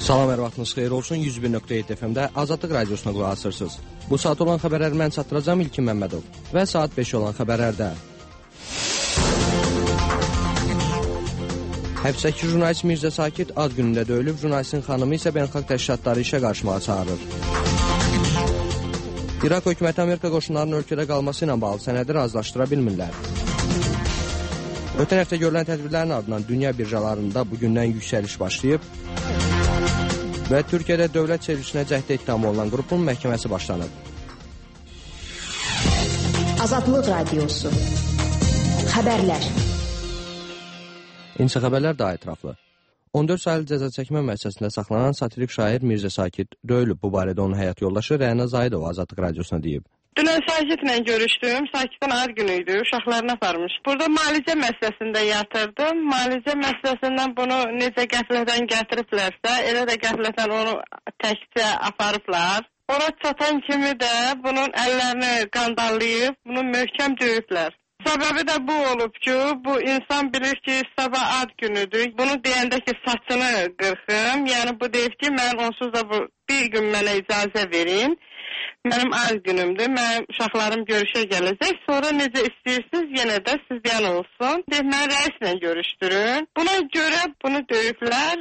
Salam, hər vaxtınız xeyir olsun. 101.7 FM-də Azadlıq Radiosuna qulaq asırsınız. Bu saat olan xəbərləri mən çatdıracağım İlkin Məmmədov və saat 5 olan xəbərlərdə. Həbsdəki jurnalist Mirzə Sakit ad günündə döyülüb, jurnalistin xanımı isə beynəlxalq təşkilatları işə qarşımağa çağırır. İraq hökuməti Amerika qoşunlarının ölkədə qalması ilə bağlı sənədi razılaşdıra bilmirlər. Ötən həftə görülən tədbirlərin ardından dünya birjalarında bugündən yüksəliş başlayıb və Türkiyədə dövlət çevrilişinə cəhd ittihamı olunan qrupun məhkəməsi başlanıb. Azadlıq Radiosu. Xəbərlər. İnsə xəbərlər daha ətraflı. 14 saylı cəza çəkmə müəssisəsində saxlanan satirik şair Mirzə Sakit döyülüb. Bu barədə onun həyat yoldaşı Rəna Zahidova Azadlıq Radiosuna deyib. Dünən Sakitlə görüşdüm. Sakitin ad günü idi. Uşaqlarını aparmış. Burada müalicə müəssisəsində yatırdım. Müalicə müəssisəsindən bunu necə qəflətən gətiriblərsə, elə də qəflətən onu təkcə aparıblar. Ora çatan kimi də bunun əllərini qandallayıb, bunu möhkəm döyüblər. Səbəbi də bu olub ki, bu insan bilir ki, sabah ad günüdür. Bunu deyəndə ki, saçını qırxım. Yəni bu deyib ki, mən onsuz da bu bir gün mənə icazə verin. Mənim ad günümdür, mənim uşaqlarım görüşə gələcək, sonra necə istəyirsiniz, yenə də sizdən olsun. Mən rəislə görüşdürün. Buna görə bunu döyüblər.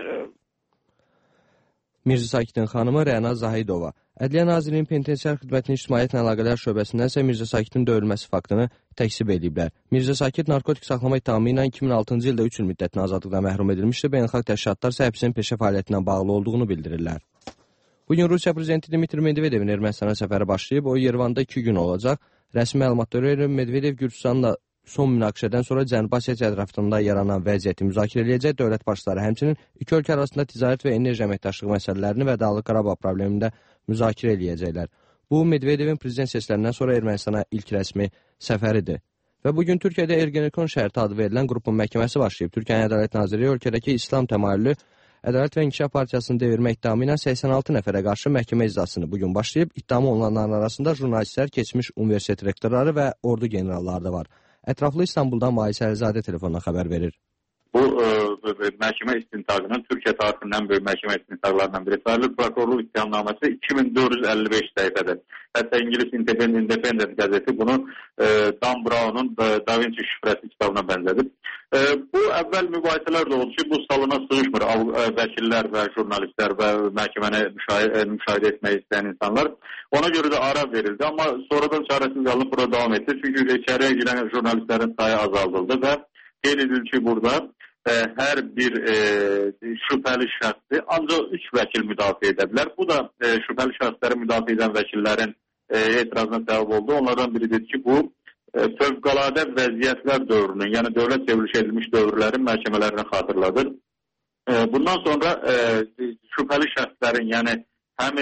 Mirzə Sakitin xanımı Rəna Zahidova. Ədliyyə Nazirliyinin Penitensiar Xidmətinin İctimaiyyətlə əlaqələr şöbəsindən isə Mirzə Sakitin döyülməsi faktını təksib ediblər. Mirzə Sakit narkotik saxlama ittihamı ilə 2006-cı ildə 3 il müddətinə azadlıqdan məhrum edilmişdi. Beynəlxalq təşkilatlar isə həbsin peşə fəaliyyətindən bağlı olduğunu bildirirlər. Bugün Rusiya Prezidenti Dmitri Medvedevin Ermənistana səfəri başlayıb. O, Yerevanda 2 gün olacaq. Rəsmi məlumatlara görə Medvedev Gürcüstanla son münaqişədən sonra Cənubi Asiya ətrafında yaranan vəziyyəti müzakirə eləyəcək. Dövlət başçıları həmçinin iki ölkə arasında ticarət və enerji əməkdaşlığı məsələlərini və Dağlıq Qarabağ problemində müzakirə eləyəcəklər. Bu, Medvedevin prezident seçkilərindən sonra Ermənistana ilk rəsmi səfəridir. Və bugün Türkiyədə Ergenekon şərti adı verilən qrupun məhkəməsi başlayıb. Türkiyənin Ədalət Naziri ölkədəki İslam təmayüllü Ədalət və İnkişaf Partiyasını devirmə ittihamı ilə 86 nəfərə qarşı məhkəmə iclasını bugün başlayıb. İttihamı olunanların arasında jurnalistlər, keçmiş universitet rektorları və ordu generalları da var. Ətraflı İstanbuldan Mayis Əlizadə telefonla xəbər verir. Bu məhkəmə istintaqının Türkiyə tarixindən böyük məhkəmə istintaqlarından biri sayılır. Prokurorluq ittihamnaməsi 2455 səhifədir. Hətta İngilis Independent qəzeti bunu Dan Brown'un Da Vinci şifrəsi kitabına bənzədib. Bu əvvəl mübahisələr də oldu ki, bu salona sığışmır vəkillər və jurnalistlər və məhkəməni müşahidə etmək istəyən insanlar. Ona görə də ara verildi, amma sonradan çarəsiz qalınıb burada davam etdi. Çünki içəriyə girən jurnalistlərin sayı azaldıldı və qeyd edilir ki, burada hər bir şübhəli şəxsi ancaq 3 vəkil müdafiə edə bilər. Bu da şübhəli şəxsləri müdafiə edən vəkillərin etirazına səbəb oldu. Onlardan biri dedi ki, bu fövqəladə vəziyyətlər dövrünün, yəni dövlət çevrilişi edilmiş dövrlərin məhkəmələrini xatırladır. Bundan sonra şübhəli şəxslərin, yəni həm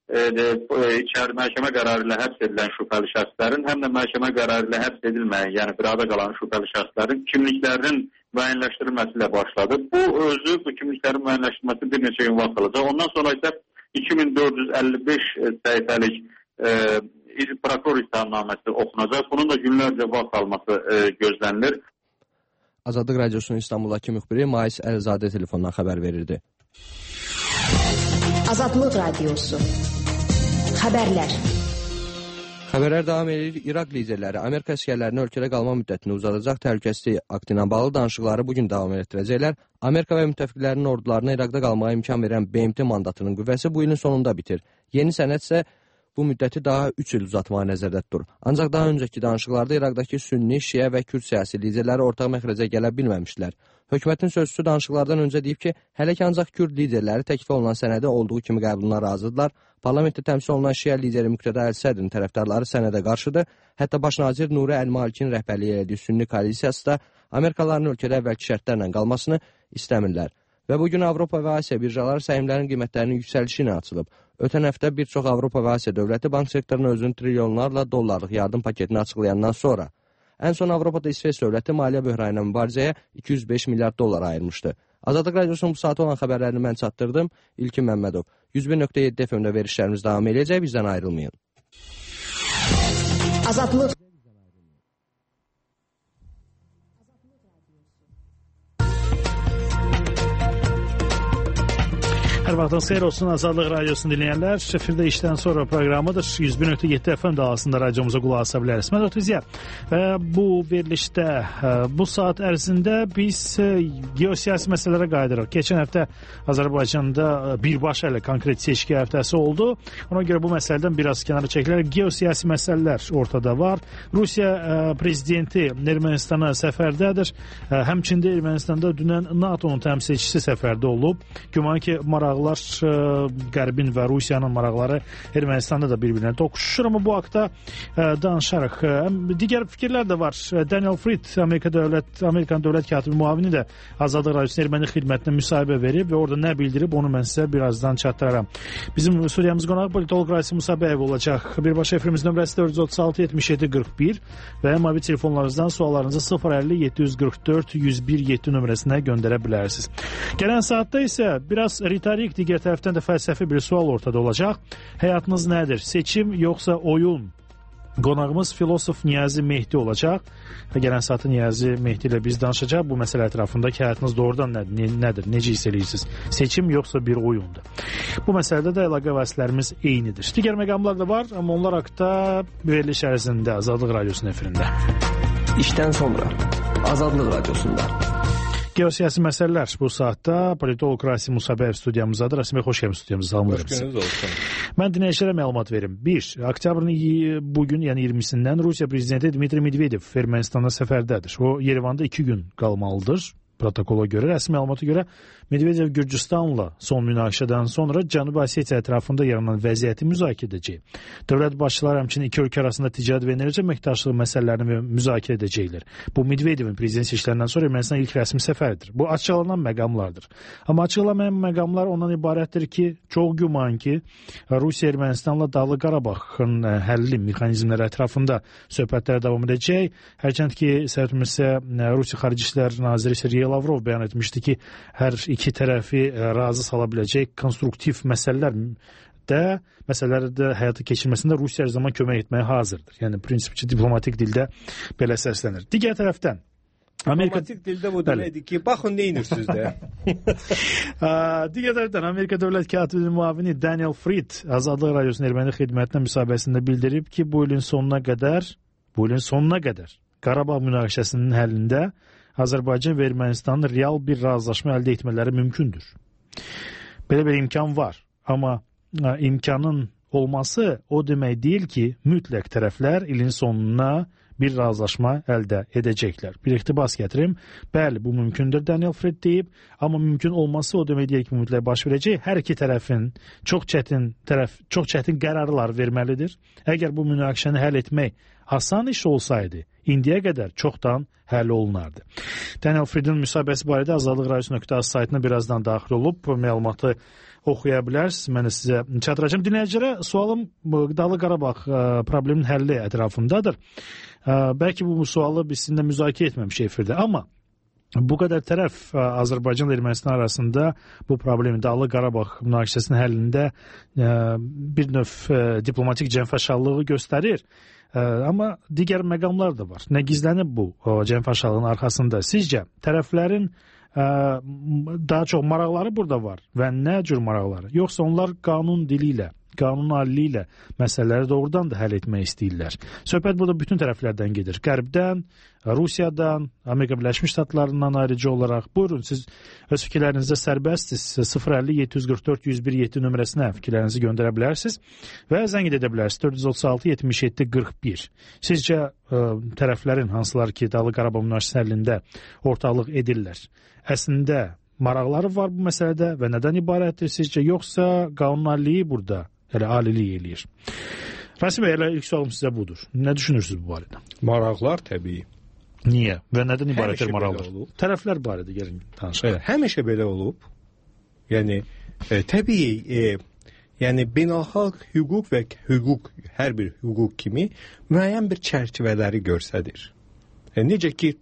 içəri məhkəmə qərarı ilə həbs edilən şübhəli şəxslərin, həm də məhkəmə qərarı ilə həbs edilməyən, yəni birada qalan şübhəli şəxslərin kimliklərinin müəyyənləşdirilməsi ilə başladı. Bu kimliklərin müəyyənləşdirilməsi bir neçə gün vaxt alacaq. Ondan sonra isə 2455 səhifəlik prokuror ittihamnaməsi oxunacaq. Bunun da günlərcə vaxt alması gözlənilir. Azadlıq Radiosunun İstanbuldakı müxbiri Mayis Əlizadə telefondan xəbər verirdi. Azadlıq Radiosu. Xəbərlər. Xəbərlər davam edir. İraq liderləri Amerika əsgərlərinin ölkədə qalma müddətini uzadacaq təhlükəsizlik aktı ilə bağlı danışıqları bugün davam etdirəcəklər. Amerika və müttəfiqlərinin ordularına İraqda qalmağa imkan verən BMT mandatının qüvvəsi bu ilin sonunda bitir. Yeni sənəd isə bu müddəti daha 3 il uzatmağı nəzərdə tutur. Ancaq daha öncəki danışıqlarda İraqdakı sünni, şiə və kürd siyasi liderləri ortaq məxrəcə gələ bilməmişdilər. Hökumətin sözçüsü danışıqlardan öncə deyib ki, hələ ki ancaq kürd liderləri təklif olunan sənədə olduğu kimi qəbuluna razıdırlar. Parlamentdə təmsil olunan şiə lideri Müqtəda Əl-Sədrin tərəfdarları sənədə qarşıdır. Hətta baş nazir Nuri Əl-Malikin rəhbərliyi elədiyi sünni koalisiyası da Amerikalıların ölkədə əvvəlki şərtlərlə qalmasını istəmirlər. Və bugün Avropa və Asiya birjaları səhmlərin qiymətlərinin yüksəlişi ilə açılıb. Ötən həftə bir çox Avropa və Asiya dövləti bank sektoruna özünün trilyonlarla dollarlıq yardım paketini açıqlayandan sonra ən son Avropada İsveç dövləti maliyyə böhranı ilə mübarizəyə 205 milyard dollar ayırmışdı. Azadlıq Radiosunun bu saata olan xəbərlərini mən çatdırdım. İlkin Məmmədov. 101.7 FM-də verişlərimiz davam edəcək. Bizdən ayrılmayın. Azadlıq. Hər vaxtınız xeyir olsun Azadlıq Radiosunu dinləyənlər. Efirdə işdən sonra proqramıdır. 101.7 FM dalğasında radiomuza qulaq asa bilərsiniz. Mən Ötüzya. Bu verilişdə bu saat ərzində biz geosiyasi məsələlərə qayıdırıq. Keçən həftə Azərbaycanda birbaşa ilə konkret seçki həftəsi oldu. Ona görə bu məsələdən biraz kənara çəkilərək geosiyasi məsələlər ortada var. Rusiya prezidenti Ermənistana səfərdədir. Həmçində Ermənistanda dünən NATO-nun təmsilçisi səfərdə olub. Güman ki, maraqlar Qərbin və Rusiyanın maraqları Ermənistanda da bir-birinə toqquşur, amma bu haqda danışarıq. Digər fikirlər də var. Daniel Fried, Amerikan dövlət katibi müavini də Azadlıq Radiosunun erməni xidmətinə müsahibə verib və orada nə bildirib, onu mən sizə birazdan çatdıraram. Bizim studiyamız qonağı politolog Rasim Musabəyev olacaq. Birbaşa efirimiz nömrəsi 436-77-41 və mobil telefonlarınızdan suallarınızı 050-744-101-7 nömrəsinə göndərə bilərsiniz. Gələn saatda isə biraz ritorik, digər tərəfdən də fəlsəfi bir sual ortada olacaq. Həyatınız nədir? Seçim yoxsa oyun? Qonağımız filosof Niyazi Mehdi olacaq. Gələn saatı Niyazi Mehdi ilə biz danışacaq. Bu məsələ ətrafında ki, həyatınız doğrudan nədir? Necə hiss edirsiniz? Seçim yoxsa bir oyundur? Bu məsələdə də əlaqə vasitələrimiz eynidir. Digər məqamlar da var, amma onlar haqda veriliş ərzində Azadlıq Radiosunun efirində. İşdən sonra Azadlıq Radiosunda. Geosiyasi məsələlər bu saatda politolog Rasim Musabəyev studiyamızdadır. Rasim bəy, xoş gəlmisiniz studiyamıza. Xoş gününüz olsun. Mən dinləyicilərə məlumat verim. 1. Oktyabrın bugün, yəni 20-sindən Rusiya prezidenti Dmitri Medvedev Ermənistanda səfərdədir. O, Yerevanda 2 gün qalmalıdır. Protokola görə, rəsmi məlumata görə Medvedev Gürcüstanla son münaqişədən sonra Cənubi Osetiya ətrafında yaranan vəziyyəti müzakirə edəcək. Dövlət başçıları həmçinin iki ölkə arasında ticarət və enerji əməkdaşlığı məsələlərini müzakirə edəcəklər. Bu Medvedevin prezident seçkilərindən sonra Ermənistan ilk rəsmi səfəridir. Bu açıqlanan məqamlardır. Amma açıqlamayan məqamlar ondan ibarətdir ki, çox güman ki, Rusiya Ermənistanla Dağlıq Qarabağın həlli mexanizmləri ətrafında söhbətlər davam edəcək. Hərçənd ki, səhvimizsə Rusiya Xarici İşlər Naziri Sergey Lavrov bəyan etmişdi ki, hər iki tərəfi razı sala biləcək konstruktiv məsələləri də həyata keçirməsində Rusiya hər zaman kömək etməyə hazırdır. Yəni, prinsipçi diplomatik dildə belə səslənir. Digər tərəfdən, diplomatik dildə bu deməkdir ki, baxın, neyinirsiniz də? Digər tərəfdən, Amerika dövlət katibinin müavini Daniel Fried Azadlıq Radiosunun erməni xidmətinə müsahibəsində bildirib ki, bu ilin sonuna qədər Qarabağ münaqişəsinin həllində Azərbaycan və Ermənistanın real bir razılaşma əldə etmələri mümkündür. Belə bir imkan var. Amma imkanın olması o demək deyil ki, mütləq tərəflər ilin sonuna bir razılaşma əldə edəcəklər. Bir iqtibas gətirim. Bəli, bu mümkündür, Daniel Fried deyib. Amma mümkün olması o demək deyil ki, mütləq baş verəcək. Hər iki tərəfin çox çətin qərarlar verməlidir. Əgər bu münaqişəni həll etmək asan iş olsaydı, indiyə qədər çoxdan həll olunardı. Daniel Friedin müsahibəsi barədə Azadlıq Radiosu.az saytına birazdan daxil olub məlumatı oxuya bilərsiniz. Mən sizə çatdıracağım. Dinləyicilərə sualım Dağlıq Qarabağ probleminin həlli ətrafındadır. Bəlkə bu sualı biz sizinlə müzakirə etməmişik efirdə, amma bu qədər tərəf Azərbaycan və Ermənistan arasında bu problemi Dağlıq Qarabağ münaqişəsinin həllində bir növ diplomatik cənfəşallığı göstərir. Amma digər məqamlar da var. Nə gizlənib bu cənfəşallığın arxasında? Sizcə tərəflərin daha çox maraqları burada var və nə cür maraqları? Yoxsa onlar qanun dili ilə, qanun alili ilə məsələləri doğrudan da həll etmək istəyirlər? Söhbət burada bütün tərəflərdən gedir. Qərbdən, Rusiyadan, Amerika Birləşmiş Ştatlarından ayrıca olaraq. Buyurun, siz öz fikirlərinizdə sərbəstsiniz. 050-744-101-7 nömrəsinə fikirlərinizi göndərə bilərsiniz və zəng edə bilərsiniz 436-77-41. Sizcə tərəflərin hansılar ki, Dağlıq Qarabağ münaqişəsi həllində ortaqlıq edirlər, əslində maraqları var bu məsələdə və nədən ibarətdir sizcə, yoxsa qanunaliliyi burada aliliyi eləyir? Rasim bəy, ilk sualım sizə budur. Nə düşünürsünüz bu barədə? Maraqlar təbii. Niyə? Və nədən ibarətdir maraqlar? Tərəflər barədə gəlin danışaq. Həmişə belə olub. Yəni, təbii, yəni beynəlxalq hüquq və hər bir hüquq kimi müəyyən bir çərçivələri göstərir. Necə ki,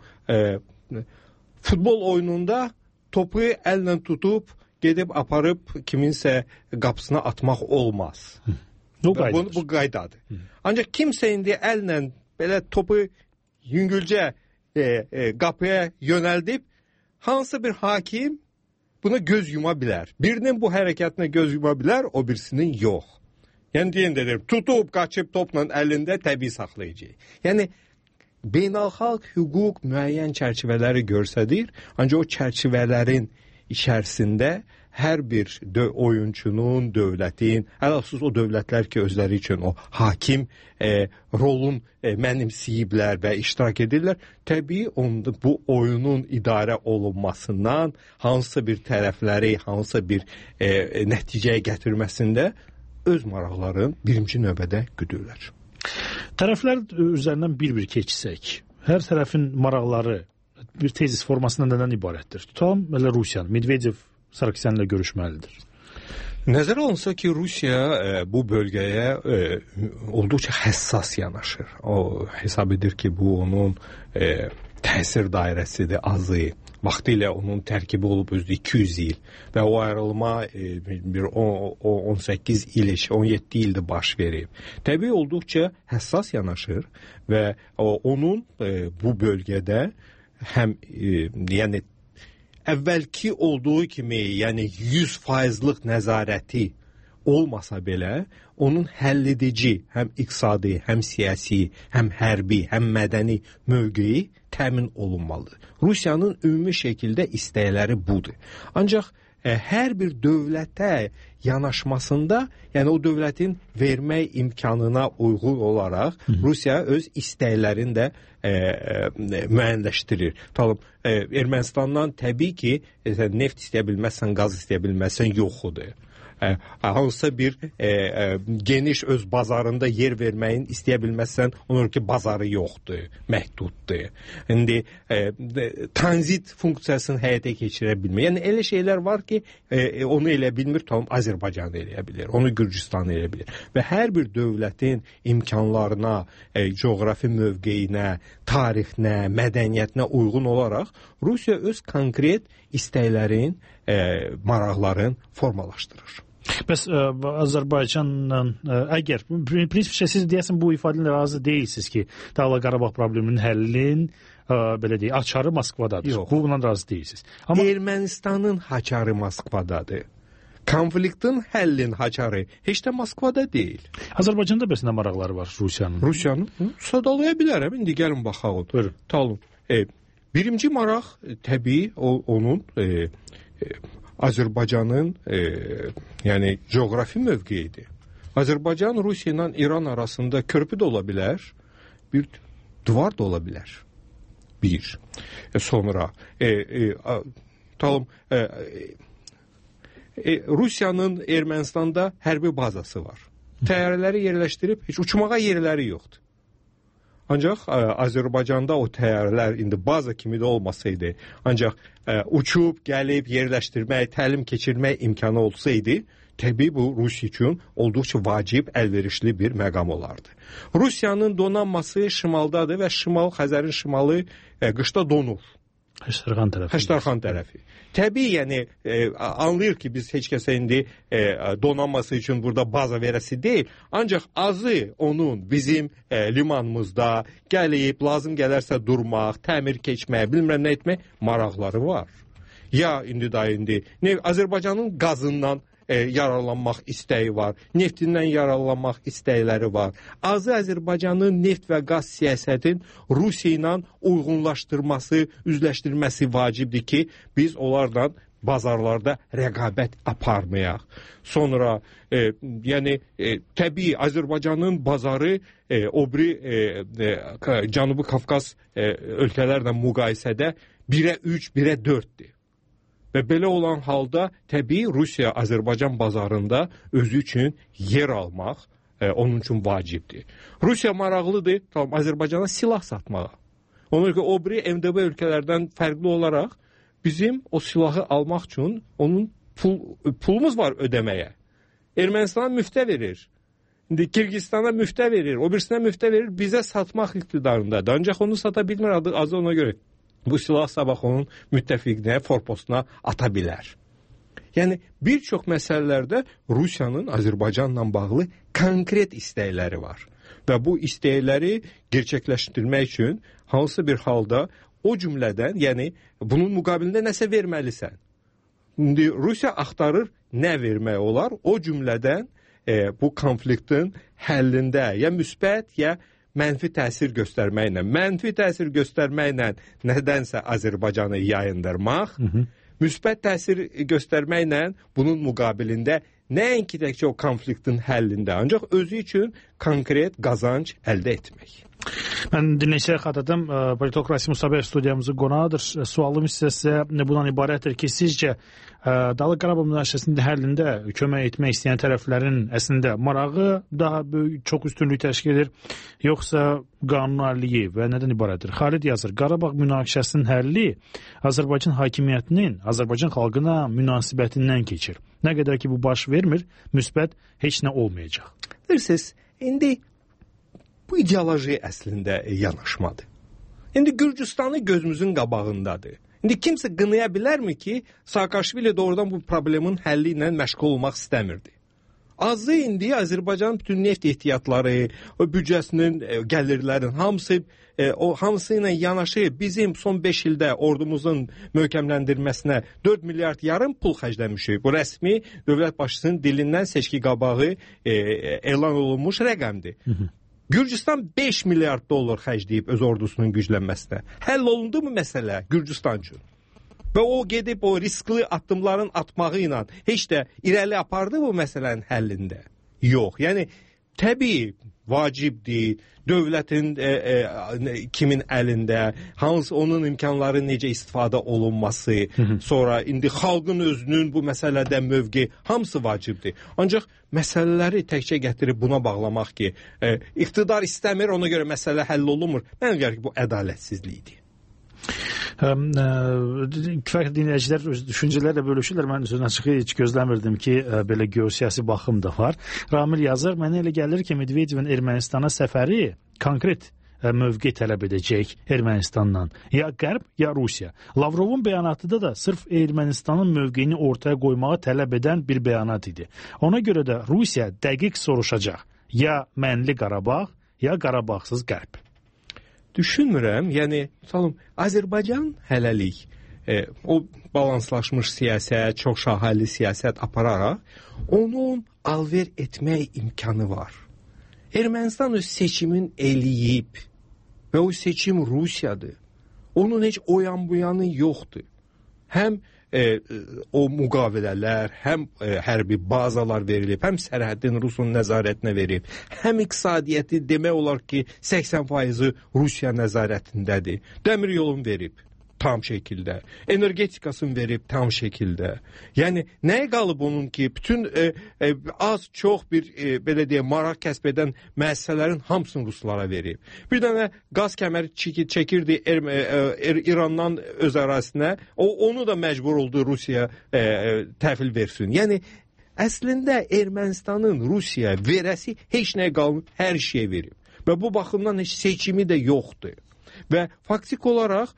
futbol oyununda topu əllə tutub, gedib aparıb kiminsə qapısına atmaq olmaz. Bu qaydadır. Ancaq kimsə indi əllə belə topu yüngülcə qapıya yönəldib, hansı bir hakim buna göz yuma bilər. Birinin bu hərəkətinə göz yuma bilər, o birisinin yox. Yəni deyən dedim, tutub, qaçıb topla əlində təbii saxlayıcı. Yəni beynəlxalq hüquq müəyyən çərçivələri göstərir, ancaq o çərçivələrin içərisində hər bir oyunçunun, dövlətin, ələlxüsus o dövlətlər ki, özləri üçün o hakim rolun mənimsəyiblər və iştirak edirlər, təbii bu oyunun idarə olunmasından hansısa bir tərəfləri, hansısa bir nəticəyə gətirməsində öz maraqların birinci növbədə güdürlər. Tərəflər üzərindən bir-bir keçsək, hər tərəfin maraqları bir tezis formasında nədən ibarətdir? Tutalım, elə Rusiyanın, Medvedev Sarkisyanla görüşməlidir. Nəzərə alınsa ki, Rusiya bu bölgəyə olduqca həssas yanaşır. O hesab edir ki, bu onun təsir dairəsidir, azı. Vaxtilə onun tərkibi olub özü 200 il və o ayrılma bir 18 il, 17 ildə baş verib. Təbii olduqca həssas yanaşır və onun bu bölgədə həm yəni əvvəlki olduğu kimi, yəni 100%lıq nəzarəti olmasa belə, onun həlledici, həm iqtisadi, həm siyasi, həm hərbi, həm mədəni mövqeyi təmin olunmalıdır. Rusiyanın ümumi şəkildə istəkləri budur. Ancaq hər bir dövlətə yanaşmasında, yəni o dövlətin vermək imkanına uyğun olaraq Rusiya öz istəklərini də müəyyənləşdirir. Talım, Ermənistandan təbii ki, neft istəyə bilməzsən, qaz istəyə bilməzsən, yoxudur. Hansısa bir geniş öz bazarında yer verməyin istəyə bilməzsən, onun ki, bazarı yoxdur, məhduddur. İndi tranzit funksiyasını həyata keçirə bilmir. Yəni, elə şeylər var ki, onu elə bilmir, tam Azərbaycan eləyə bilir, onu Gürcistan eləyə bilir. Və hər bir dövlətin imkanlarına, coğrafi mövqeyinə, tarixinə, mədəniyyətinə uyğun olaraq Rusiya öz konkret istəklərin, maraqların formalaşdırır. Bəs Azərbaycanla əgər prinsipcə siz deyəsən bu ifadələ razı deyilsiniz ki, Dağlıq Qarabağ probleminin həllinin belə deyək, açarı Moskvadadır. Yox. Bununla razı deyilsiniz. Amma Ermənistanın haçarı Moskvadadır. Konfliktin həllin haçarı heç də Moskvada deyil. Azərbaycanda bəs nə maraqları var Rusiyanın? Rusiyanın sadalaya bilərəm. İndi gəlin baxaq. Buyurun. Talım. Birinci maraq təbii onun Azərbaycanın yəni coğrafi mövqeyidir. Azərbaycan Rusiya ilə İran arasında körpü də ola bilər, bir divar da ola bilər. Bir. Sonra talım Rusiyanın Ermənistanda hərbi bazası var. Təyyarələri yerləşdirib heç uçmağa yerləri yoxdur. Ancaq Azərbaycanda o təyyarələr indi baza kimi də olmasaydı, ancaq uçub, gəlib, yerləşdirmək, təlim keçirmək imkanı olsaydı, təbii bu Rusiya üçün olduqca vacib, əlverişli bir məqam olardı. Rusiyanın donanması şimaldadır və Xəzərin şimalı qışda donur. Həştərxan tərəfi. Təbii, yəni anlayır ki, biz heç kəsə indi donanması üçün burada baza verəsi deyil. Ancaq azı onun bizim limanımızda gəlib, lazım gələrsə durmaq, təmir keçmək, bilmirəm nə etmək maraqları var. Ya indi Azərbaycanın qazından yararlanmaq istəyi var, neftindən yararlanmaq istəkləri var. Azı Azərbaycanın neft və qaz siyasətin Rusiya ilə uyğunlaşdırması, üzləşdirməsi vacibdir ki, biz onlarla bazarlarda rəqabət aparmayaq. Sonra, yəni, təbii Azərbaycanın bazarı o biri Cənubi Qafqaz ölkələrlə müqayisədə 1-ə 3, 1-ə 4-dir. Və belə olan halda təbii Rusiya Azərbaycan bazarında özü üçün yer almaq onun üçün vacibdir. Rusiya maraqlıdır Azərbaycana silah satmağa. Onun ki, o biri MDB ölkələrdən fərqli olaraq bizim o silahı almaq üçün onun pulumuz var ödəməyə. Ermənistana müftə verir. İndi Kirgistana müftə verir, o birisinə müftə verir, bizə satmaq iqtidarındadır. Ancaq onu sata bilmir, azı ona görə. Bu silah sabah onun müttəfiqinə, forposuna ata bilər. Yəni, bir çox məsələlərdə Rusiyanın Azərbaycanla bağlı konkret istəkləri var. Və bu istəkləri gerçəkləşdirmək üçün hansı bir halda o cümlədən, yəni bunun müqabilində nəsə verməlisən. İndi Rusiya axtarır nə vermək olar? O cümlədən bu konfliktin həllində ya müsbət, ya mənfi təsir göstərməklə, nədənsə Azərbaycanı yayındırmaq, müsbət təsir göstərməklə bunun müqabilində nəinki təkcə o konfliktin həllində, ancaq özü üçün konkret qazanc əldə etmək. Mən dinləyicilərə xatırladım, Politik Rasim Mustafa studiyamızın qonağıdır. Sualım sizə bundan ibarətdir ki, sizcə Dağlıq Qarabağ münaqişəsinin həllində kömək etmək istəyən tərəflərin əslində marağı daha böyük, çox üstünlük təşkil edir, yoxsa qanunariliyi və nədən ibarətdir? Xalid yazır, Qarabağ münaqişəsinin həlli Azərbaycan hakimiyyətinin Azərbaycan xalqına münasibətindən keçir. Nə qədər ki bu baş vermir, müsbət heç nə olmayacaq. Bilirsiniz, indi bu ideoloji əslində yanaşmadır. İndi Gürcüstanı gözümüzün qabağındadır. İndi kimsə qınaya bilərmi ki, Saakashvili doğrudan bu problemin həlli ilə məşğul olmaq istəmirdi. Azı indi Azərbaycanın bütün neft ehtiyatları, o büdcəsinin gəlirlərin hamısı ilə yanaşı bizim son 5 ildə ordumuzun möhkəmləndirməsinə 4 milyard yarım pul xərcləmişik. Bu rəsmi dövlət başçısının dilindən seçki qabağı elan olunmuş rəqəmdir. Gürcüstan 5 milyard dollar xərcləyib öz ordusunun güclənməsinə. Həll olundu mu məsələ Gürcüstan üçün? Və o gedib o riskli addımların atmağı ilə heç də irəli apardı bu məsələnin həllində? Yox. Yəni təbii vacibdir, dövlətin kimin əlində, hansı onun imkanları necə istifadə olunması, sonra indi xalqın özünün bu məsələdə mövqe, hamısı vacibdir. Ancaq məsələləri təkcə gətirib buna bağlamaq ki, iqtidar istəmir, ona görə məsələ həll olunmur. Mənə gəlir ki, bu ədalətsizlikdir. Kifayət dinləyicilər öz düşüncələrlə bölüşürlər. Mən sözün açığı heç gözləmirdim ki, belə geosiyasi baxım da var. Ramil yazır, mənə elə gəlir ki, Medvedevin Ermənistana səfəri konkret mövqe tələb edəcək Ermənistandan. Ya Qərb, ya Rusiya. Lavrovun bəyanatında da sırf Ermənistanın mövqeyini ortaya qoymağı tələb edən bir bəyanat idi. Ona görə də Rusiya dəqiq soruşacaq. Ya mənli Qarabağ, ya Qarabağsız Qərb. Düşünmürəm, yəni Azərbaycan hələlik o balanslaşmış siyasət, çox şahalli siyasət apararaq onun alver etmək imkanı var. Ermənistan öz seçimin eləyib və o seçim Rusiyadır. Onun heç oyan buyanı yoxdur. Həm o müqavilələr, həm hərbi bazalar verilib, həm sərhədin Rusun nəzarətinə verib, həm iqtisadiyyəti demək olar ki 80% Rusiya nəzarətindədir. Dəmir yolun verib tam şəkildə, energetikasını verib tam şəkildə. Yəni nəyə qalıb onun ki, bütün az çox bir belə deyək maraq kəsb edən müəssisələrin hamısını ruslara verib. Bir dənə qaz kəməri çəkirdi İrandan öz ərazisinə, onu da məcbur oldu Rusiya təhvil versin. Yəni əslində Ermənistanın Rusiya verəsi heç nəyə qalıb, hər şeyə verib. Və bu baxımdan heç seçimi də yoxdur. Və faktik olaraq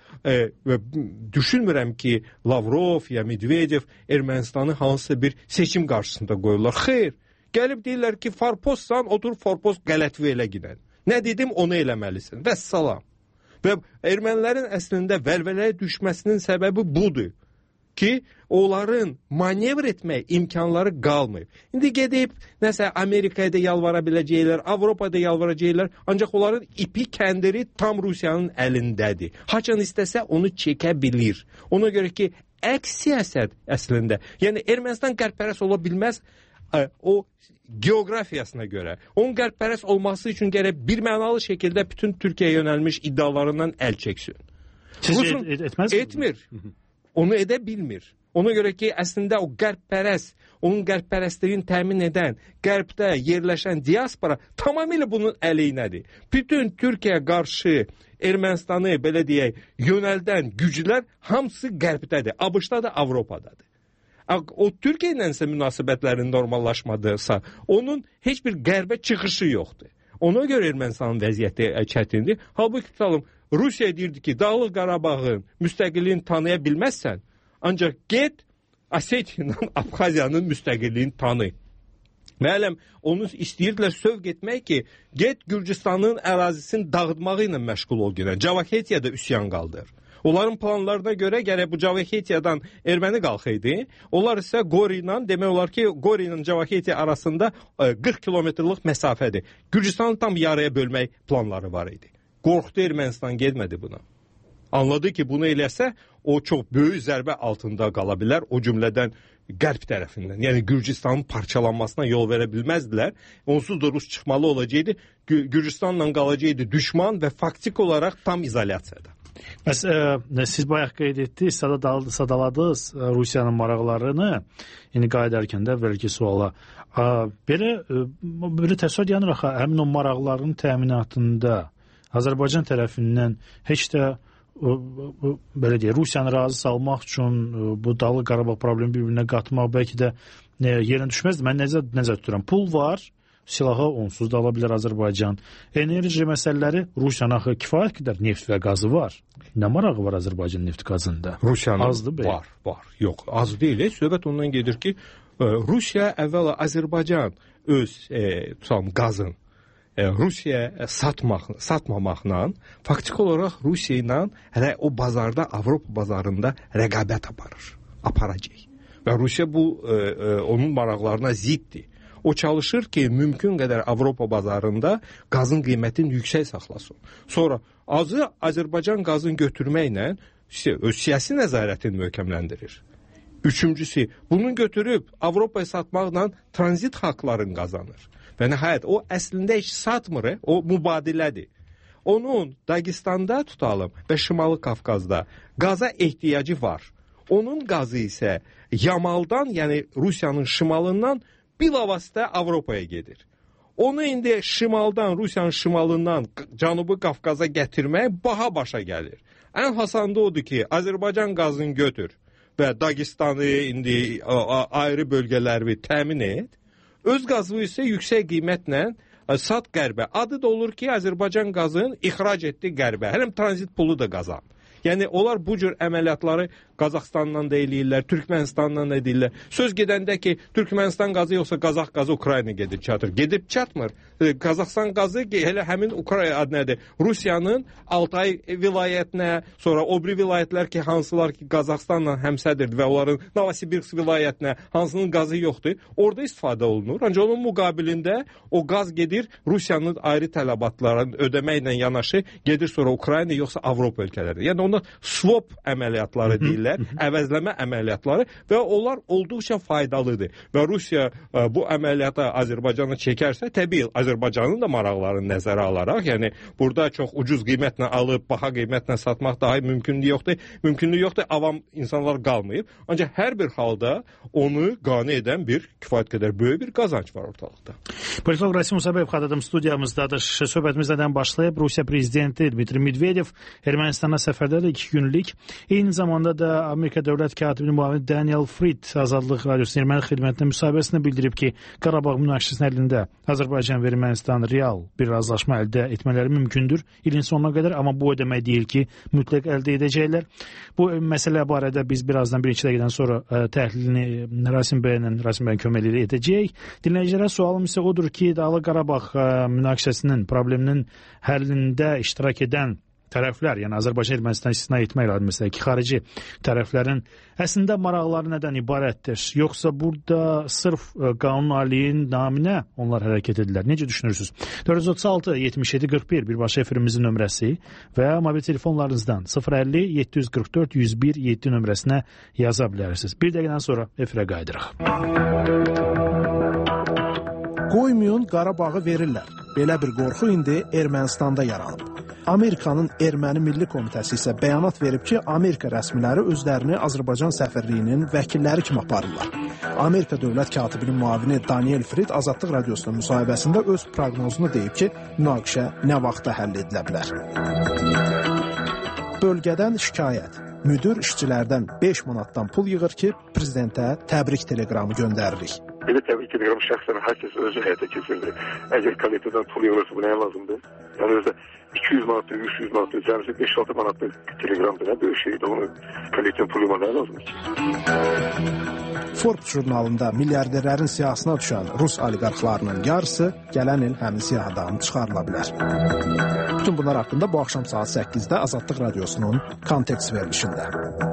düşünmürəm ki Lavrov ya Medvedev Ermənistanı hansısa bir seçim qarşısında qoyurlar. Xeyr, gəlib deyirlər ki farpostsan, otur farpost qələtvə elə gidən. Nə dedim onu eləməlisin. Vəssalam. Və ermənilərin əslində vəlvələyə düşməsinin səbəbi budur ki, onların manevr etmək imkanları qalmayıb. İndi gedib, nəsə Amerikaya da yalvara biləcəklər, Avropada yalvaracaqlar, ancaq onların ipi, kəndiri tam Rusiyanın əlindədir. Haçan istəsə onu çəkə bilir. Ona görə ki, əks siyasət əslində, yəni Ermənistan qərb-pərəst ola bilməz, o geografiyasına görə. Onun qərb-pərəst olması üçün gərək bir mənalı şəkildə bütün Türkiyəyə yönəlmiş iddialarından əl çəksin. Rusun etməz mi? Etmir. Onu edə bilmir. Ona görə ki, əslində o qərb-pərəst, onun qərb-pərəstliyin təmin edən, qərbdə yerləşən diaspora tamamilə bunun əleyhinədir. Bütün Türkiyəyə qarşı Ermənistanı, belə deyək, yönəldən güclər hamısı qərbdədir. ABŞ-da da, Avropadadır. O Türkiyə ilənsə münasibətlərin normallaşmadıysa, onun heç bir qərbə çıxışı yoxdur. Ona görə Ermənistanın vəziyyəti çətindir. Halbuki tutalım, Rusiya deyirdi ki, Dağlıq Qarabağın müstəqilliyini tanıya bilməzsən, ancaq get Osetiyanın, Abxaziyanın müstəqilliyini tanı. Mələm, onu istəyirdilər sövq etmək ki, get Gürcüstanın ərazisini dağıtmağı ilə məşğul ol gələn. Cavaketiyada üsyan qaldır. Onların planlarına görə gərək bu Cavahetiyadan erməni qalxıydı. Onlar isə Gori ilə, demək olar ki, Gori ilə Cavahetiya arasında 40 kilometrlik məsafədir. Gürcüstanı tam yarıya bölmək planları var idi. Qorxdu Ermənistan getmədi buna. Anladı ki, bunu eləsə, o çox böyük zərbə altında qala bilər, o cümlədən qərb tərəfindən. Yəni Gürcüstanın parçalanmasına yol verə bilməzdilər. Onsuz da Rus çıxmalı olacaqdı. Gürcüstanla qalacaqdı düşman və faktik olaraq tam izolyasiyada. Siz bayaq qeyd etdiniz, sadaladınız Rusiyanın maraqlarını. Yəni qayıdarkən də əvvəlki suala. Belə təsəvvür edir axı, həmin o maraqların təminatında Azərbaycan tərəfindən heç də belə deyək, Rusiyanı razı salmaq üçün bu Dağlıq Qarabağ problemi bir-birinə qatmaq bəlkə də yerinə düşməzdir. Mən nəzər tuturam. Pul var, silahı onsuz da ala bilər Azərbaycan. Enerji məsələləri Rusiyanın axı kifayət qədər neft və qazı var. Nə marağı var Azərbaycan neft qazında? Rusiyanın var. Yox, az deyil. Söhbət ondan gedir ki, Rusiya əvvəla Azərbaycan öz qazın Rusiyaya satmamaqla faktik olaraq Rusiya ilə o bazarda, Avropa bazarında rəqabət aparacaq. Və Rusiya bu onun maraqlarına ziddir. O çalışır ki, mümkün qədər Avropa bazarında qazın qiymətini yüksək saxlasın. Sonra Azərbaycan qazını götürməklə öz siyasi nəzarətini möhkəmləndirir. Üçüncüsü, bunu götürüb Avropaya satmaqla tranzit haqlarını qazanır. Və nəhayət, o əslində heç satmır, o mübadilədir. Onun Dağıstanda tutalım və Şimali Qafqazda qaza ehtiyacı var. Onun qazı isə Yamaldan, yəni Rusiyanın şimalından bilavasitə Avropaya gedir. Onu indi şimaldan, Rusiyanın şimalından Cənubi Qafqaza gətirmək baha başa gəlir. Ən hasanda odur ki, Azərbaycan qazını götür və Dağıstanı indi ayrı bölgələri təmin et. Öz qazı isə yüksək qiymətlə sat qərbə. Adı da olur ki, Azərbaycan qazını ixrac etdi qərbə. Hələm tranzit pulu da qazan. Yəni, onlar bu cür əməliyyatları Qazaxstandan da eləyirlər, Türkmenistandan da edirlər. Söz gedəndə ki, Türkmenistan qazı yoxsa Qazax qazı Ukrayna gedib çatır. Gedib çatmır. Qazaxstan qazı elə həmin Ukrayna adı nədir? Rusiyanın Altay vilayətinə, sonra o biri vilayətlər ki, hansılar ki, Qazaxstanla həmsədirdir və onların Novosibirsk vilayətinə hansının qazı yoxdur, orada istifadə olunur. Ancaq onun müqabilində o qaz gedir Rusiyanın ayrı tələbatlarını ödəməklə yanaşı gedir sonra Ukrayna yoxsa Avropa ölkələri. Yəni, onlar swap əməliyyatları deyirlər. Əvəzləmə əməliyyatları və onlar olduqca faydalıdır. Və Rusiya bu əməliyyata Azərbaycanı çəkərsə, təbii Azərbaycanın da maraqlarını nəzərə alaraq, yəni burada çox ucuz qiymətlə alıb, baha qiymətlə satmaq daha mümkünlük yoxdur. Avam insanlar qalmayıb. Ancaq hər bir halda onu qane edən bir kifayət qədər böyük bir qazanc var ortalıqda. Politolog Rasim Musabyev xadadım studiyamızdadır. Söhbətimiz nədən başlayıb? Rusiya prezidenti Dmitri Medvedev Ermənistana səfərdədir 2 günlük. Eyni zamanda da Amerika Dövlət Katibinin müavini Daniel Fried Azadlıq Radiosunun erməni xidmətinin müsahibəsində bildirib ki, Qarabağ münaqişəsinin əlində Azərbaycan və Ermənistan real bir razılaşma əldə etmələri mümkündür ilin sonuna qədər, amma bu o demək deyil ki, mütləq əldə edəcəklər. Bu məsələ barədə biz birazdan bir-iki dəqiqədən sonra təhlilini Rasim bəyin köməkliyi edəcəyik. Dinləyicilərə sualım isə odur ki, Dağlıq Qarabağ münaqişəsinin probleminin həllində iştirak edən tərəflər, yəni Azərbaycan Ermənistan istisna etməklə məsələn ki, xarici tərəflərin əslində maraqları nədən ibarətdir? Yoxsa burada sırf qanunaliyin naminə onlar hərəkət edirlər? Necə düşünürsünüz? 436-77-41 birbaşa efirimizin nömrəsi və mobil telefonlarınızdan 050-744-101-7 nömrəsinə yaza bilərsiniz. Bir dəqiqədən sonra efirə qayıdırıq. Qoymayın Qarabağı verirlər. Belə bir qorxu indi Ermənistanda yaranıb. Amerikanın Erməni Milli Komitəsi isə bəyanat verib ki, Amerika rəsmiləri özlərini Azərbaycan səfirliyinin vəkilləri kimi aparırlar. Amerika Dövlət Katibinin müavini Daniel Fried Azadlıq Radiosunun müsahibəsində öz proqnozunu deyib ki, münaqişə nə vaxtda həll edilə bilər. Bölgədən şikayət. Müdir işçilərdən 5 manatdan pul yığır ki, prezidentə təbrik teleqramı göndəririk. Belə təbrik teleqramı şəxsən hər kəs özü həyata keçirir. Əgər komitədən pul yığılırsa bu nəyə lazımdır? Yəni özdə 200 manatdır, 300 manatdır, cəmisi 5-6 manatdır teleqramdır. Nə böyük şeydir, onu komitədən pul yığmaq nəyə lazımdır ki? Forbes jurnalında milyarderlərin siyahısına düşən Rus oliqarxlarının yarısı gələn il həmin siyahıdan çıxarıla bilər. Bütün bunlar haqqında bu axşam saat 8-də Azadlıq Radiosunun Kontekst verilişində.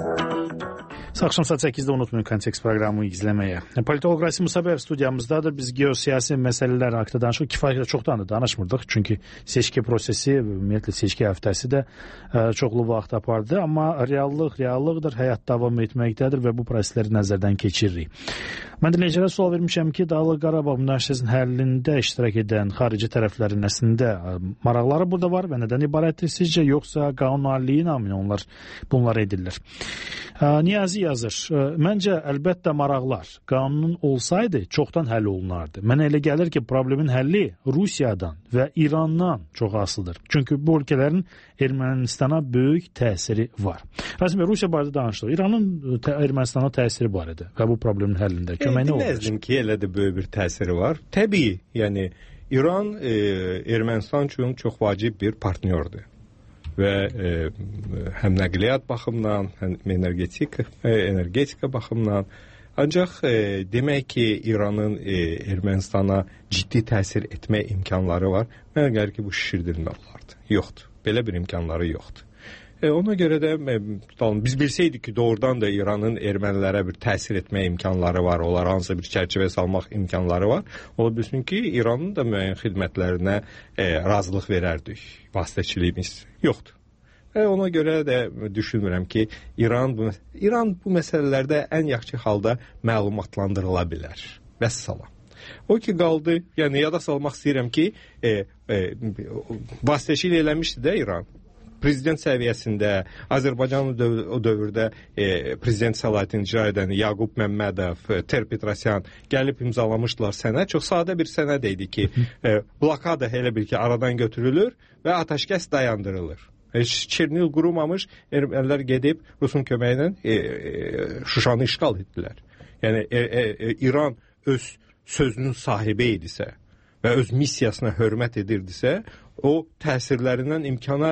Akşam saat 8'de unutmayın Kontekst programını izlemeye. Politolog Rasim Musabev studiyamızdadır. Biz geosiyasi meseleler hakkında danışırıq. Kifayətlə çoxdan da danışmırdıq. Çünki seçki prosesi, ümumiyyətlə seçki həftəsi də çoxlu vaxt apardı. Amma reallıqdır, həyat davam etməkdədir və bu prosesləri nəzərdən keçiririk. Mən dinləyicilərə sual vermişəm ki, Dağlıq Qarabağ münaqişəsinin həllində iştirak edən xarici tərəflərin əslində maraqları burada var və nədən ibarətdir sizcə, yoxsa qanunaliliyi naminə onlar bunları edirlər? Niyazi yazır, məncə əlbəttə maraqlar qanunun olsaydı çoxdan həll olunardı. Mənə elə gəlir ki, problemin həlli Rusiyadan və İrandan çox asılıdır. Çünki bu ölkələrin Ermənistana böyük təsiri var. Rasim bəy, Rusiya barədə danışdıq. İranın Ermənistana təsiri barədə və bu problemin həllində köməyini olur. Deməzdim ki, elə də böyük bir təsiri var. Təbii, yəni İran Ermənistan üçün çox vacib bir partnyordur. Və həm nəqliyyat baxımından, həm energetika baxımından. Ancaq demək ki, İranın Ermənistana ciddi təsir etmə imkanları var. Mənə gəlir ki, bu şişirdilmə olardı. Yoxdur. Belə bir imkanları yoxdur. Ona görə də biz bilsəydik ki, doğrudan da İranın ermənilərə bir təsir etmə imkanları var, onlara hansısa bir çərçivə salmaq imkanları var. Ola bilsin ki, İranın da müəyyən xidmətlərinə razılıq verərdik, vasitəçiliyimiz yoxdur. Ona görə də düşünmürəm ki, İran bu məsələlərdə ən yaxşı halda məlumatlandırıla bilər. Vəssalam. O ki qaldı, yəni yada salmaq istəyirəm ki, vasitəçilik eləmişdi də İran. Prezident səviyyəsində, Azərbaycan o dövrdə prezident səlahiyyətini icra edən Yaqub Məmmədov, Ter Petrosyan gəlib imzalamışdılar sənəd. Çox sadə bir sənəd idi ki, blokada elə bil ki, aradan götürülür və atəşkəs dayandırılır. Çernil qurumamış ermənilər gedib Rusun köməyi ilə Şuşanı işğal etdilər. Yəni İran öz sözünün sahibi idisə və öz missiyasına hörmət edirdisə, o təsirlərindən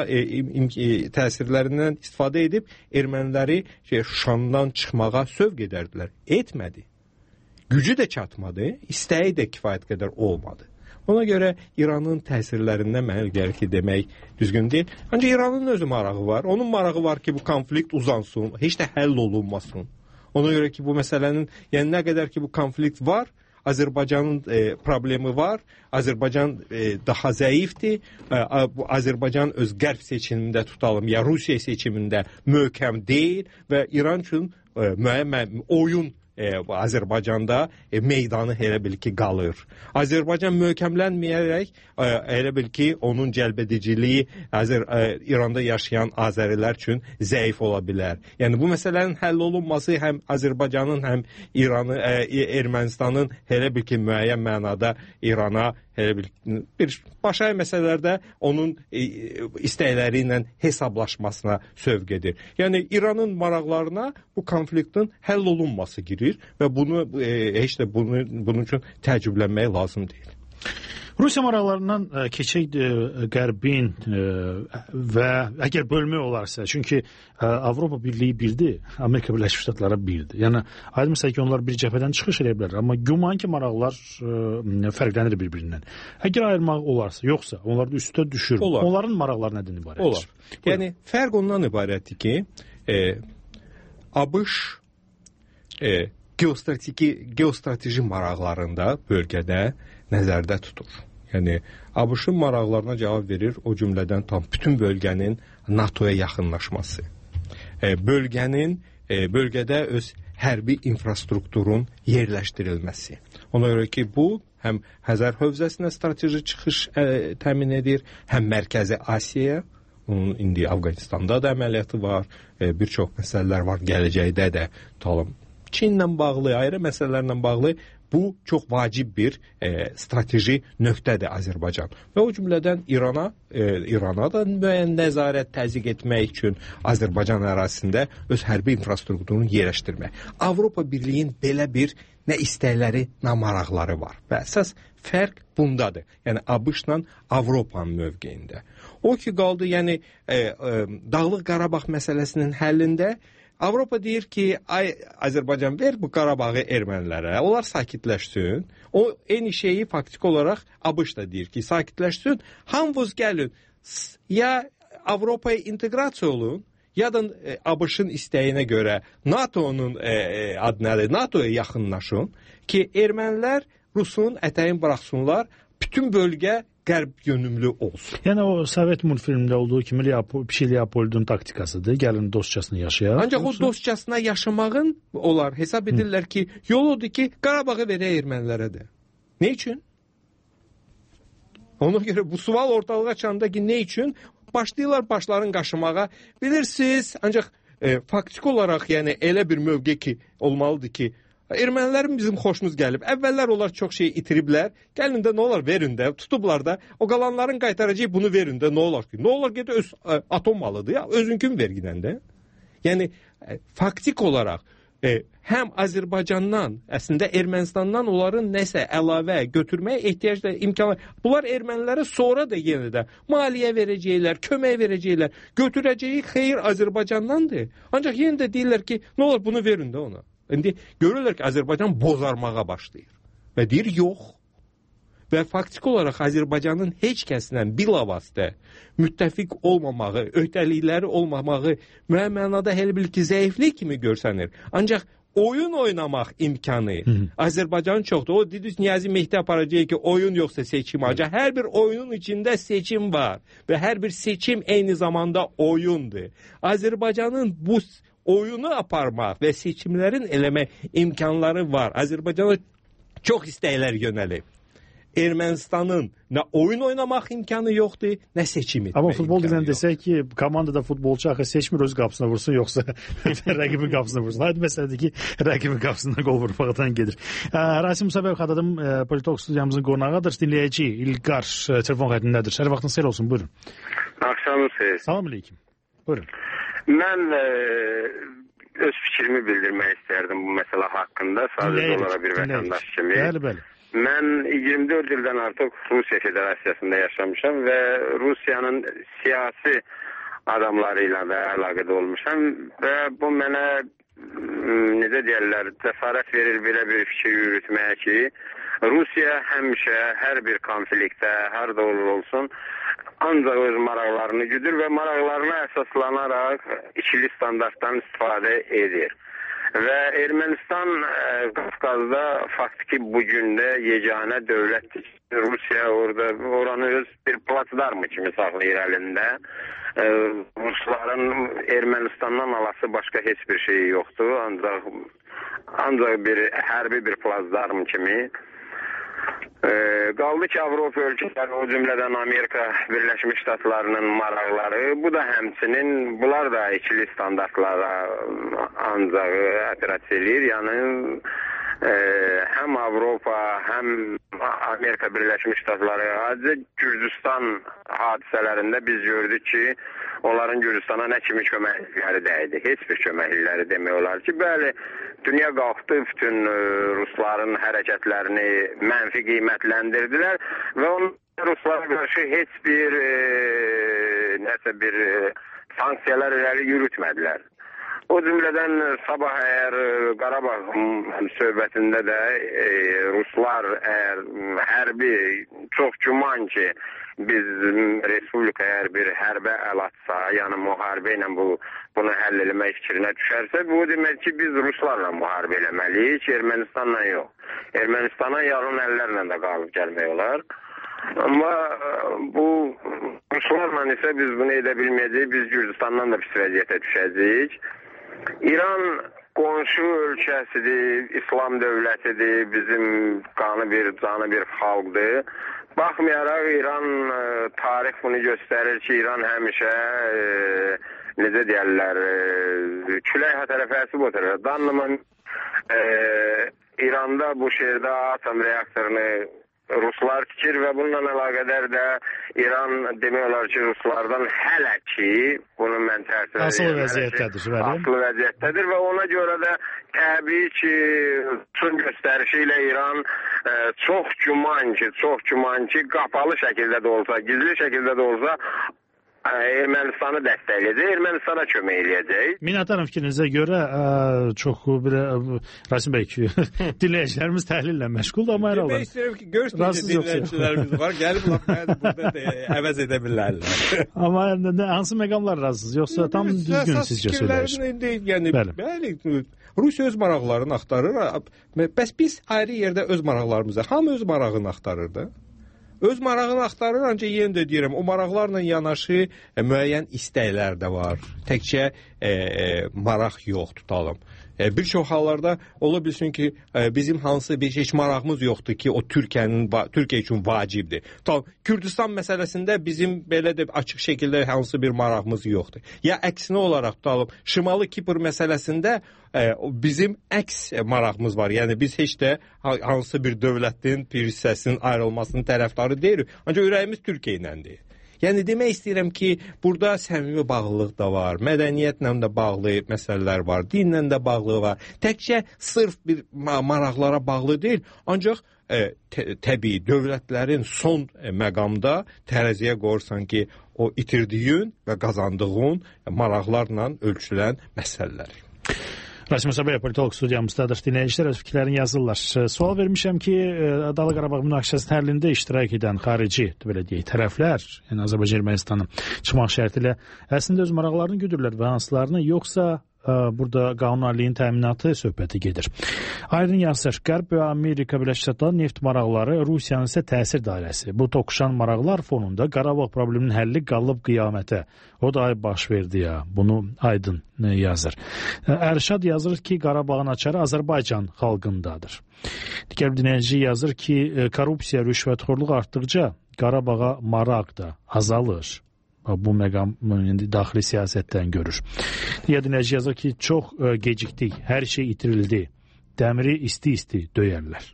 təsirlərindən istifadə edib erməniləri Şuşandan çıxmağa sövq edərdilər. Etmədi. Gücü də çatmadı, istəyi də kifayət qədər olmadı. Ona görə İranın təsirlərindən mənə gəlir ki, demək düzgün deyil. Ancaq İranın özü marağı var. Onun marağı var ki, bu konflikt uzansın, heç də həll olunmasın. Ona görə ki, bu məsələnin, yəni nə qədər ki, bu konflikt var, Azərbaycanın problemi var. Azərbaycan daha zəifdir. Azərbaycan öz qərb seçimində tutalım, ya Rusiya seçimində möhkəm deyil və İran üçün müəyyən oyun Azərbaycanda meydanı elə bil ki qalır. Azərbaycan möhkəmlənməyərək elə bil ki onun cəlbediciliyi İranda yaşayan Azərilər üçün zəif ola bilər. Yəni bu məsələnin həll olunması həm Azərbaycanın, həm İranın, Ermənistanın elə bil ki müəyyən mənada İrana elə bil bir başqa məsələlərdə onun istəkləri ilə hesablaşmasına sövq edir. Yəni İranın maraqlarına bu konfliktin həll olunması girir və bunu heç də bunun üçün təəccüblənmək lazım deyil. Rusiya maraqlarından keçək Qərbin və əgər bölmək olarsa, çünki Avropa Birliyi birdir, Amerika Birləşmiş Ştatları birdir. Yəni aydın məsələ ki, onlar bir cəbhədən çıxış edə bilər, amma güman ki, maraqlar fərqlənir bir-birindən. Əgər ayırmaq olarsa, yoxsa onlar da üstə düşür. Olar. Onların maraqları nədən ibarətdir? Olar. Yəni fərq ondan ibarətdir ki, ABŞ geostrateji maraqlarında bölgədə nəzərdə tutur. Yəni ABŞ-ın maraqlarına cavab verir, o cümlədən tam bütün bölgənin NATO-ya yaxınlaşması. Bölgədə öz hərbi infrastrukturun yerləşdirilməsi. Ona görə ki, bu həm Xəzər hövzəsinə strateji çıxış təmin edir, həm Mərkəzi Asiyaya, onun indi Afqanistanda da əməliyyatı var, bir çox məsələlər var, gələcəkdə də tutalım. Çinlə bağlı, ayrı məsələlərlə bağlı bu çox vacib bir strateji nöqtədir Azərbaycan. Və o cümlədən İrana da müəyyən nəzarət təzyiq etmək üçün Azərbaycan ərazisində öz hərbi infrastrukturunu yerləşdirmək. Avropa Birliyinin belə bir nə istəkləri, nə maraqları var. Və əsas fərq bundadır. Yəni ABŞ-la Avropanın mövqeyində. O ki qaldı, yəni Dağlıq Qarabağ məsələsinin həllində Avropa deyir ki, ay Azərbaycan ver bu Qarabağı ermənilərə, onlar sakitləşsin. O eyni şeyi faktik olaraq ABŞ da deyir ki, sakitləşsin. Hamınız gəlin, ya Avropaya inteqrasiya olun, ya da ABŞ-ın istəyinə görə NATO-nun adı nədir? NATO-ya yaxınlaşın ki, ermənilər Rusun ətəyin buraxsınlar, bütün bölgə qərb yönümlü olsun. Yəni o Sovet multfilmdə olduğu kimi Pişik Leopoldun taktikasıdır. Gəlin dostcasına yaşayaq. Ancaq o dostcasına yaşamağın onlar hesab edirlər ki, yol odur ki, Qarabağı verək ermənilərə də. Ne üçün? Ona görə bu sual ortalığa çıxanda ki, ne üçün? Başlayırlar başların qaşımağa. Bilirsiniz, ancaq faktik olaraq yəni elə bir mövqe ki, olmalıdır ki, ermənilərin bizim xoşumuz gəlib. Əvvəllər onlar çox şey itiriblər. Gəlin də nə olar verin də, tutublar da. O qalanların qaytaracağı bunu verin də nə olar ki? Nə olar ki, öz atom malıdır ya, özünkün vergidən də. Yəni faktik olaraq həm Azərbaycandan, əslində Ermənistandan onların nəsə əlavə götürməyə ehtiyac da imkanı. Bunlar ermənilərə sonra da yenə də maliyyə verəcəklər, kömək verəcəklər. Götürəcəyi xeyir Azərbaycandandır. Ancaq yenə də deyirlər ki, nə olar bunu verin də ona. İndi görürlər ki, Azərbaycan bozarmağa başlayır. Və deyir, yox. Və faktik olaraq Azərbaycanın heç kəslə bilavasitə müttəfiq olmamağı, öhdəlikləri olmamağı mənada elə bil ki, zəiflik kimi görsənir. Ancaq oyun oynamaq imkanı Azərbaycanın çoxdur. O dedi, Niyazi Mehdi aparacaq ki, oyun yoxsa seçim. Ancaq hər bir oyunun içində seçim var. Və hər bir seçim eyni zamanda oyundur. Azərbaycanın bu oyunu aparmaq və seçimlərin eləmək imkanları var. Azərbaycana çox istəklər yönəlib. Ermənistanın nə oyun oynamaq imkanı yoxdur, nə seçim etmək. Amma futbol dilən desək ki, komandada futbolçu axı seçmir öz qapısına vursun, yoxsa rəqibin qapısına vursun. Haydi məsələdir ki, rəqibin qapısına qol vurmaqdan gedir. Rasim Musabov xadadım Politolog studiyamızın qonağıdır. Dinləyici İlqar telefon xəttindədir. Şərif vaxtınız xeyir olsun, buyurun. Axşamınız xeyir. Salam aleyküm. Buyurun. Mən öz fikrimi bildirmək istərdim bu məsələ haqqında. Sadəcə olaraq bir vətəndaş kimi. Bəli. Mən 24 ildən artıq Rusiya Federasiyasında yaşamışam və Rusiyanın siyasi adamları ilə də əlaqədə olmuşam və bu mənə necə deyirlər, cəsarət verir belə bir fikir yürütməyə ki, Rusiya həmişə hər bir konfliktdə, harda olur olsun, ancaq öz maraqlarını güdür və maraqlarına əsaslanaraq ikili standartdan istifadə edir. Və Ermənistan Qafqazda faktiki bugün də yeganə dövlətdir. Rusiya oranı öz bir platformu kimi saxlayır əlində. Rusların Ermənistandan alası başqa heç bir şey yoxdur. Ancaq bir hərbi bir platform kimi. Qaldı ki, Avropa ölkələri, o cümlədən Amerika Birləşmiş Ştatlarının maraqları, bu da həmçinin, bunlar da ikili standartlara ancaq etiraz edir. Yəni, həm Avropa, həm Amerika Birləşmiş Ştatları, ayrıca Gürcüstan hadisələrində biz gördük ki, onların Gürcüstana nə kimi köməklikləri dəydi. Heç bir köməklikləri demək olar ki, bəli, dünya qalxdı, bütün Rusların hərəkətlərini mənfi qiymətləndirdilər və onlar Ruslara qarşı heç bir sanksiyalar irəli yürütmədilər. O cümlədən sabah əgər Qarabağ söhbətində də Ruslar hərbi çox güman ki, biz Respublika əgər bir hərbə əl atsa, yəni müharibə ilə bunu həll eləmək fikrinə düşərsə, bu demək ki, biz Ruslarla müharibə eləməliyik, Ermənistanla yox. Ermənistana yarın əllərlə də qalıb gəlmək olar. Amma bu Ruslarla isə biz bunu edə bilməyəcəyik, biz Gürcüstandan da pis vəziyyətə düşəcəyik. İran qonşu ölkəsidir, İslam dövlətidir, bizim canı bir xalqdır. Baxmayaraq İran, tarix bunu göstərir ki, İran həmişə, necə deyərlər, külək tərəfəsi botur. Danlımın İranda bu şəhərdə atom reaktorunu Ruslar tikir və bununla əlaqədar da İran demək olar ki, Ruslardan hələ ki, bunu mən tərsir asılı vəziyyətdədir və ona görə də təbii ki, son göstərişi ilə İran çox güman ki, qapalı şəkildə də olsa, gizli şəkildə də olsa, Ermənistanı dəstəkləyəcək, Ermənistana kömək eləyəcək. Minnətdaram fikrinizə görə. Çox belə Rasim bəy dinləyicilərimiz təhlillə məşğuldur, amma hər halda. Demək istəyirəm ki, görsünüz dinləyicilərimiz var, gəlib burada da əvəz edə bilərlər. Amma hansı məqamlar razısınız, yoxsa tam düzgün sizcə söyləyirsiniz? Yəni, bəli, Rusiya öz maraqlarını axtarır. Bəs biz ayrı yerdə öz maraqlarımızı, hamı öz marağını axtarır da. Öz marağını axtarır, ancaq yenə də deyirəm, o maraqlarla yanaşı müəyyən istəklər də var. Təkcə maraq yox, tutalım. Bir çox hallarda ola bilsin ki, bizim hansı bir heç marağımız yoxdur ki, o Türkiyə üçün vacibdir. Tutalım, Kürdistan məsələsində bizim belə də açıq şəkildə hansı bir marağımız yoxdur. Ya əksinə olaraq, tutalım, Şimali Kipr məsələsində bizim əks marağımız var. Yəni biz heç də hansı bir dövlətin bir hissəsinin ayrılmasının tərəfdarı deyirik. Ancaq ürəyimiz Türkiyə iləndir. Yəni demək istəyirəm ki, burada səmimi bağlılıq da var, mədəniyyətlə də bağlı məsələlər var, dinlə də bağlı var. Təkcə sırf bir maraqlara bağlı deyil, ancaq təbii dövlətlərin son məqamda tərəziyə qoyursan ki, o itirdiyin və qazandığın maraqlarla ölçülən məsələlər. Rasim Sabəyev politoloq studiyamızdadır. Dinləyicilər öz fikirlərini yazırlar. Sual vermişəm ki, Dağlıq Qarabağ münaqişəsinin həllində iştirak edən xarici, belə deyək, tərəflər, yəni Azərbaycan Ermənistanın çıxmaq şərti ilə əslində öz maraqlarını güdürlər və hansılarını, yoxsa burada qanunaliliyin təminatı söhbəti gedir. Aydın yazır, Qərb və Amerika Birləşmiş Ştatları neft maraqları, Rusiyanın isə təsir dairəsi. Bu toqquşan maraqlar fonunda Qarabağ probleminin həlli qalıb qiyamətə. O da baş verdi ya. Bunu Aydın yazır. Ərşad yazır ki, Qarabağın açarı Azərbaycan xalqındadır. Digər bir dinləyici yazır ki, korrupsiya, rüşvətxorluq artdıqca Qarabağa maraq da azalır. Bu məqam daxili siyasətdən görür. Digər dinləyici yazır ki, çox gecikdik, hər şey itirildi. Dəmiri isti-isti döyərlər.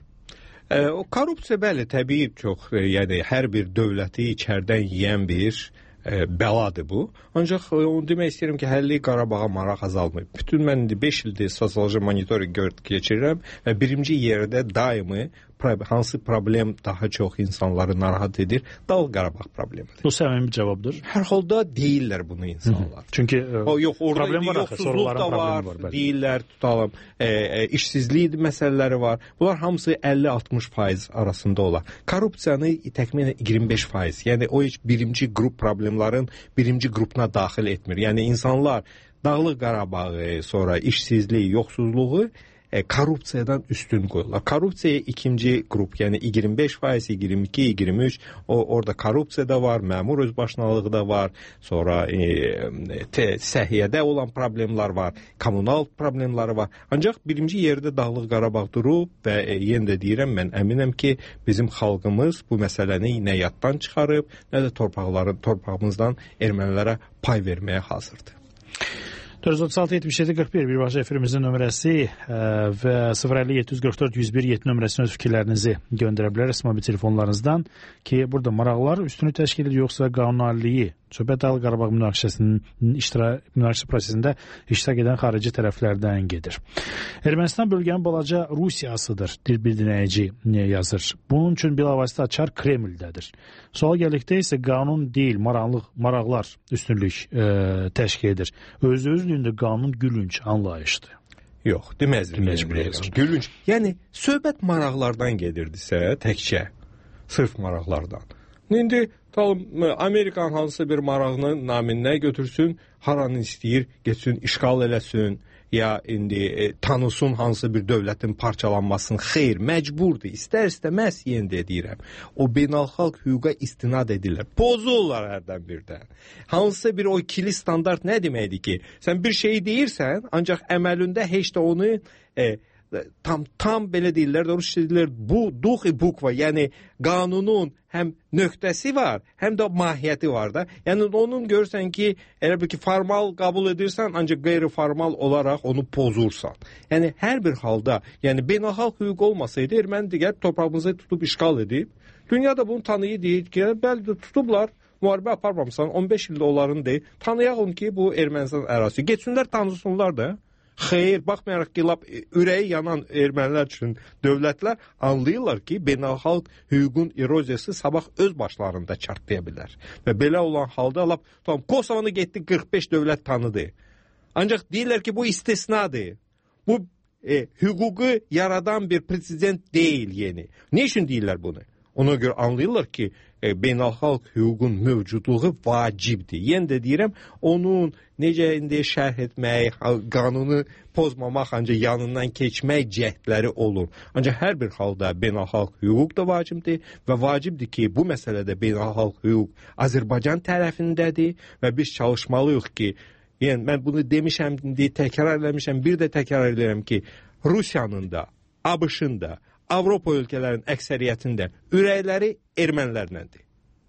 O korrupsiya bəli, təbii çox, yəni hər bir dövləti içərdən yeyən bir bəladır bu. Ancaq onu demək istəyirəm ki, həlli Qarabağa maraq azalmayıb. Bütün mən 5 ildir sosioloji monitorinq keçirirəm və birinci yerdə daimi hansı problem daha çox insanları narahat edir? Dağlıq Qarabağ problemidir. Bu səmimi cavabdır. Hər halda deyirlər bunu insanlar. Çünki problem var, yoxsuzluq da var, deyirlər, tutalım, işsizlik məsələləri var. Bunlar hamısı 50-60% arasında olar. Korrupsiyanı təxminən 25%. Yəni o heç birinci qrup problemlərin birinci qrupuna daxil etmir. Yəni insanlar Dağlıq Qarabağı, sonra işsizlik, yoxsuzluğu korrupsiyadan üstün qoyurlar. Korrupsiyaya ikinci qrup, yəni 25%, 22, 23, orada korrupsiya da var, məmur özbaşınalığı da var, sonra səhiyyədə olan problemlər var, kommunal problemləri var. Ancaq birinci yerdə Dağlıq Qarabağ durub və yenə də deyirəm, mən əminəm ki, bizim xalqımız bu məsələni nə yaddan çıxarıb, nə də torpağımızdan ermənilərə pay verməyə hazırdır. 436-77-41 birbaşa efirimizin nömrəsi və 050-744-101-7 nömrəsinin öz fikirlərinizi göndərə bilərsiniz mobil telefonlarınızdan ki, burada maraqlar üstünü təşkil edir, yoxsa qanunaliliyi, söhbət Dağlıq Qarabağ münaqişə prosesində iştirak edən xarici tərəflərdən gedir. Ermənistan bölgənin balaca Rusiyasıdır, bir dinləyici yazır. Bunun üçün bilavasitə açar Kremldədir. Sual gəldikdə isə qanun deyil, maraqlar üstünlük təşkil edir. Özlüyündə qanun gülünc anlayışdır. Yox, deməzdim. Gülünc. Yəni, söhbət maraqlardan gedirdisə, təkcə, sırf maraqlardan. İndi, Amerikanın hansısa bir marağını naminə götürsün, haranı istəyir, getsin, işğal eləsin, ya indi tanısın hansı bir dövlətin parçalanmasını. Xeyr, məcburdur, istər-istəməz yenə deyirəm. O beynəlxalq hüquqa istinad edirlər. Pozurlar hərdən birdən. Hansısa bir o ikili standart nə deməkdir ki, sən bir şeyi deyirsən, ancaq əməlində heç də onu tam belə deyirlər, doğrusu deyirlər, bu duxi bukva, yəni qanunun həm nöqtəsi var, həm də mahiyyəti var da. Yəni onun görürsən ki, elə bir ki, formal qəbul edirsən, ancaq qeyri-formal olaraq onu pozursan. Yəni hər bir halda, yəni beynəlxalq hüquq olmasaydı, erməni digər torpağımızı tutub işğal edib, dünyada bunu tanıyı deyir ki, bəli tutublar, müharibə aparmamısan, 15 ildə onların deyil, tanıyaqın ki, bu Ermənistan ərazisi. Geçsinlər tanısınlar da. Xeyr, baxmayaraq ki, lap ürəyi yanan ermənilər üçün dövlətlər anlayırlar ki, beynəlxalq hüququn eroziyası sabah öz başlarında çartlaya bilər. Və belə olan halda lap tamam, Kosovanı getdi 45 dövlət tanıdı. Ancaq deyirlər ki, bu istisnadır. Bu hüququ yaradan bir prezident deyil yeni. Ne üçün deyirlər bunu? Ona görə anlayırlar ki, beynəlxalq hüququn mövcudluğu vacibdir. Yenə də deyirəm, onun necə indi şərh etmək, qanunu pozmamaq, ancaq yanından keçmək cəhdləri olur. Ancaq hər bir halda beynəlxalq hüquq da vacibdir və vacibdir ki, bu məsələdə beynəlxalq hüquq Azərbaycan tərəfindədir və biz çalışmalıyıq ki, yəni mən bunu demişəm, təkrar eləmişəm, bir də təkrar edirəm ki, Rusiyanın da, ABŞ-ın da, Avropa ölkələrin əksəriyyətində ürəkləri ermənilərləndir.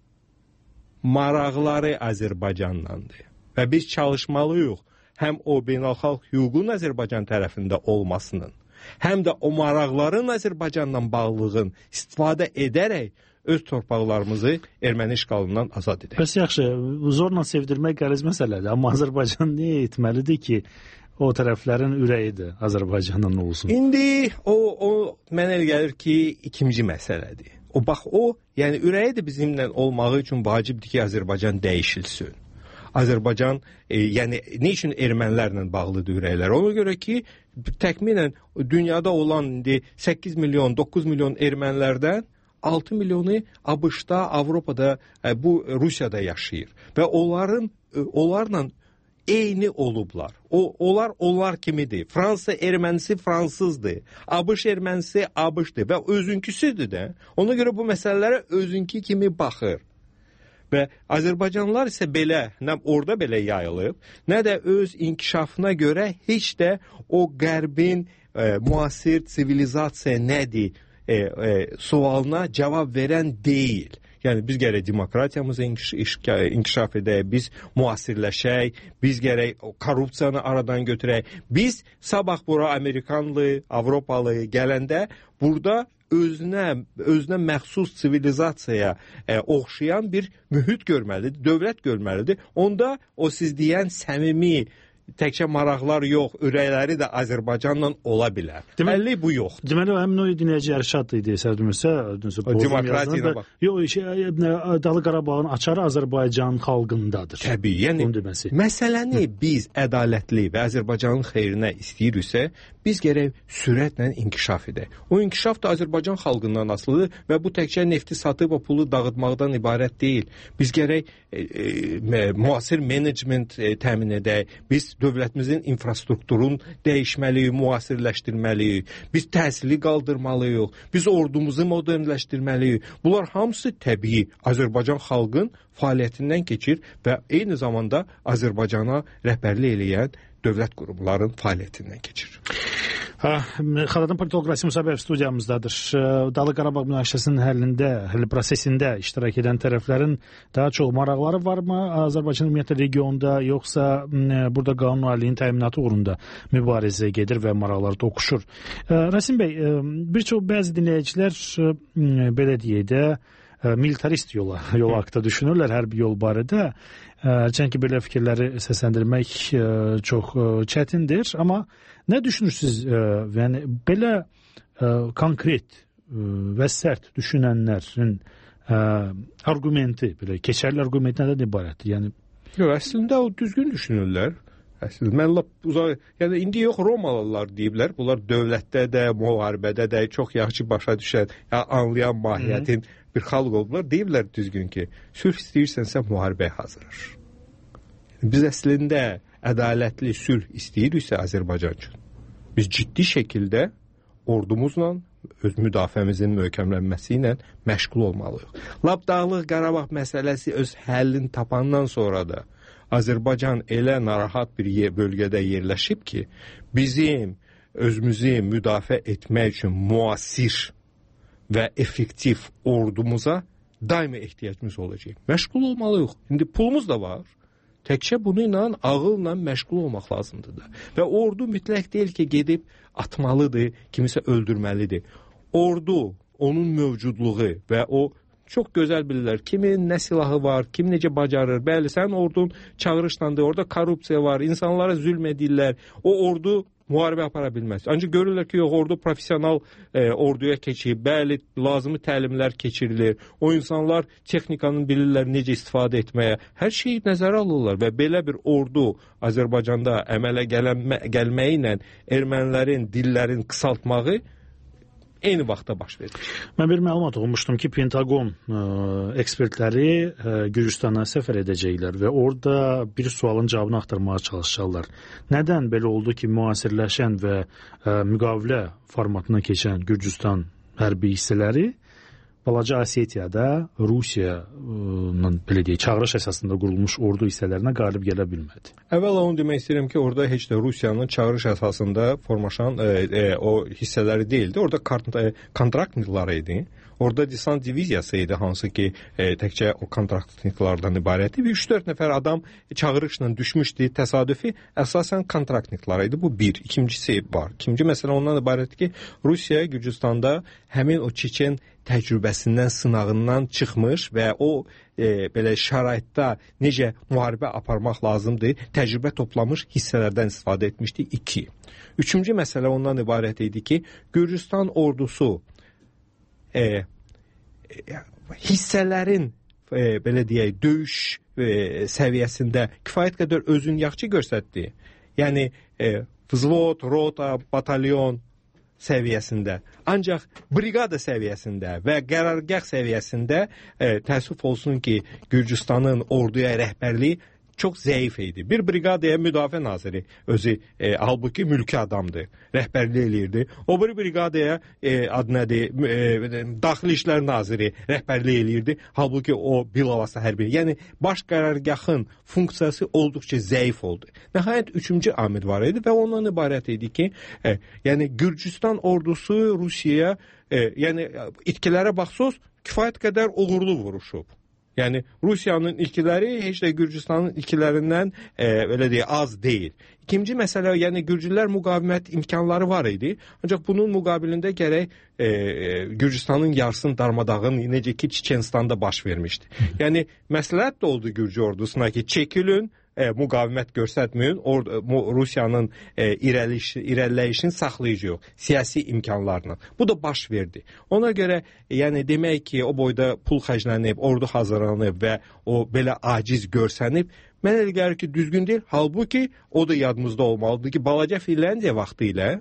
Maraqları Azərbaycanlandır. Və biz çalışmalıyıq həm o beynəlxalq hüququn Azərbaycan tərəfində olmasının, həm də o maraqların Azərbaycanla bağlılığın istifadə edərək öz torpaqlarımızı erməni işğalından azad edək. Bəs yaxşı, zorla sevdirmək qəliz məsələdir. Amma Azərbaycan niyə etməlidir ki, o tərəflərin ürəyidir Azərbaycandan olsun? İndi o mənə elə gəlir ki, ikinci məsələdir. Yəni ürəyi də bizimlə olmağı üçün vacibdir ki, Azərbaycan dəyişilsin. Azərbaycan, yəni nə üçün ermənilərlə bağlıdır ürəklər? Ona görə ki, təxminən dünyada olan indi 8 milyon, 9 milyon ermənilərdən 6 milyonu ABŞ-da, Avropada, bu Rusiyada yaşayır. Və onlarla eyni olublar. Onlar kimidir? Fransa ermənisi fransızdır. ABŞ ermənisi ABŞ-dır və özünküsüdür də. Ona görə bu məsələlərə özünkü kimi baxır. Və Azərbaycanlılar isə belə, nə orada belə yayılıb, nə də öz inkişafına görə heç də o qərbin müasir sivilizasiya nədir sualına cavab verən deyil. Yəni biz gərək demokratiyamızı inkişaf edək, biz müasirləşək, biz gərək korrupsiyanı aradan götürək. Biz sabah bura Amerikanlı, Avropalı gələndə burada özünə məxsus sivilizasiyaya oxşayan bir mühit görməlidir, dövlət görməlidir. Onda o siz deyən səmimi təkcə maraqlar yox, ürəkləri də Azərbaycanla ola bilər. Deməli bu yoxdur. Deməli o həmin o dinləyiciləri şad idi, sərdirmirsə, demokratiya bax. Yox, Dalı Qarabağın açarı Azərbaycan xalqındadır. Təbii, yəni məsələni biz ədalətli və Azərbaycanın xeyrinə istəyiriksə, biz gərək sürətlə inkişaf edək. O inkişaf da Azərbaycan xalqından asılıdır və bu təkcə nefti satıb o pulu dağıtmaqdan ibarət deyil. Biz gərək müasir menecment təmin edək. Biz dövlətimizin infrastrukturunu dəyişməliyik, müasirləşdirməliyik. Biz təhsili qaldırmalıyıq. Biz ordumuzu modernləşdirməliyik. Bunlar hamısı təbii Azərbaycan xalqın fəaliyyətindən keçir və eyni zamanda Azərbaycana rəhbərlik eləyən dövlət qurumların fəaliyyətindən keçir. Xaladan Politoloqrasi Musabyev studiyamızdadır. Dalı Qarabağ münaqişəsinin həll prosesində iştirak edən tərəflərin daha çox maraqları varmı Azərbaycan ümumiyyətlə regionda, yoxsa burada qanun aliliyin təminatı uğrunda mübarizə gedir və maraqları toqquşur? Rasim bəy, bir çox bəzi dinləyicilər belə deyək də militarist yol haqqında düşünürlər hər bir yol barədə. Çünki belə fikirləri səsləndirmək çox çətindir, amma nə düşünürsünüz? Yəni belə konkret və sərt düşünənlərin argumenti, belə keçərli argument nədən ibarətdir? Yəni əslində o düzgün düşünürlər. Əslində mən yəni indi yox, Romalılar deyiblər. Bunlar dövlətdə də, müharibədə də çox yaxşı başa düşən, anlayan mahiyyətin bir xalq oldular. Deyiblər düzgün ki, sülh istəyirsənsə müharibəyə hazırlaş. Biz əslində ədalətli sülh istəyiriksə Azərbaycan üçün, biz ciddi şəkildə ordumuzla, öz müdafiəmizin möhkəmlənməsi ilə məşğul olmalıyıq. Lap Dağlıq Qarabağ məsələsi öz həllini tapandan sonra da Azərbaycan elə narahat bir bölgədə yerləşib ki, bizim özümüzü müdafiə etmək üçün müasir və effektiv ordumuza daima ehtiyacımız olacaq. Məşğul olmalıyıq. İndi pulumuz da var. Təkcə bunu ilə ağılla məşğul olmaq lazımdır da. Və ordu mütləq deyil ki, gedib atmalıdır, kimisə öldürməlidir. Ordu, onun mövcudluğu və o çox gözəl bilirlər. Kimin nə silahı var, kim necə bacarır. Bəli, sən ordun çağırışlandır, orada korrupsiya var, insanlara zülm edirlər. O ordu müharibə apara bilməz. Ancaq görürlər ki, ordu professional orduya keçib, bəli, lazımi təlimlər keçirilir. O insanlar texnikanın bilirlər necə istifadə etməyə. Hər şeyi nəzərə alırlar və belə bir ordu Azərbaycanda əmələ gəlməyi ilə ermənilərin dillərin qısaltmağı eyni vaxtda baş verir. Mən bir məlumat oxumuşdum ki, Pentagon ekspertləri Gürcüstana səfər edəcəklər və orada bir sualın cavabını axtarmağa çalışacaqlar. Nədən belə oldu ki, müasirləşən və müqavilə formatına keçən Gürcüstan hərbi hissələri Balaca Asetiyada Rusiyanın belə deyək, çağırış əsasında qurulmuş ordu hissələrinə qalib gələ bilmədi? Əvvəla onu demək istəyirəm ki, orada heç də Rusiyanın çağırış əsasında formalaşan o hissələri deyildi. Orada kontraktniklar idi. Orada desant diviziyası idi, hansı ki, təkcə o kontraktniklardan ibarət idi. 3-4 nəfər adam çağırışla düşmüşdü, təsadüfi əsasən kontraktniklar idi. Bu bir. İkincisi var. İkinci məsələ ondan ibarətdir ki, Rusiya Gürcüstanda həmin o Çeçen təcrübəsindən, sınağından çıxmış və o belə şəraitdə necə müharibə aparmaq lazımdır, təcrübə toplamış hissələrdən istifadə etmişdi. 2. Üçüncü məsələ ondan ibarət idi ki, Gürcüstan ordusu hissələrin belə deyək, döyüş səviyyəsində kifayət qədər özün yaxşı göstərdi. Yəni vзвод, rota, batalyon səviyyəsində, ancaq briqada səviyyəsində və qərargah səviyyəsində təəssüf olsun ki, Gürcüstanın orduya rəhbərliyi çox zəif idi. Bir briqadaya müdafiə naziri özü halbuki mülki adamdır, rəhbərlik eləyirdi. O bir briqadaya adı nədir, daxili işlər naziri rəhbərlik eləyirdi. Halbuki o bilavasitə hərbi. Yəni baş qərargahın funksiyası olduqca zəif oldu. Nəhayət üçüncü amil var idi və ondan ibarət idi ki, yəni Gürcüstan ordusu Rusiyaya, yəni itkilərə baxsız kifayət qədər uğurlu vuruşub. Yəni Rusiyanın ilkiləri heç də Gürcüstanın ilkilərindən belə deyək, az deyil. İkinci məsələ, yəni Gürcülər müqavimət imkanları var idi. Ancaq bunun müqabilində gərək Gürcüstanın yarısını darmadağın, necə ki Çeçenstanda baş vermişdi. Yəni məsləhət də oldu Gürcü ordusuna ki, çəkilin, müqavimət göstərməyin, Rusiyanın irəliləyişini saxlayıcı yox, siyasi imkanlarla. Bu da baş verdi. Ona görə, yəni demək ki, o boyda pul xərclənib, ordu hazırlanıb və o belə aciz görsənib, mən elə gəlir ki, düzgün deyil. Halbuki, o da yadımızda olmalıdır ki, balaca Finlandiya vaxtı ilə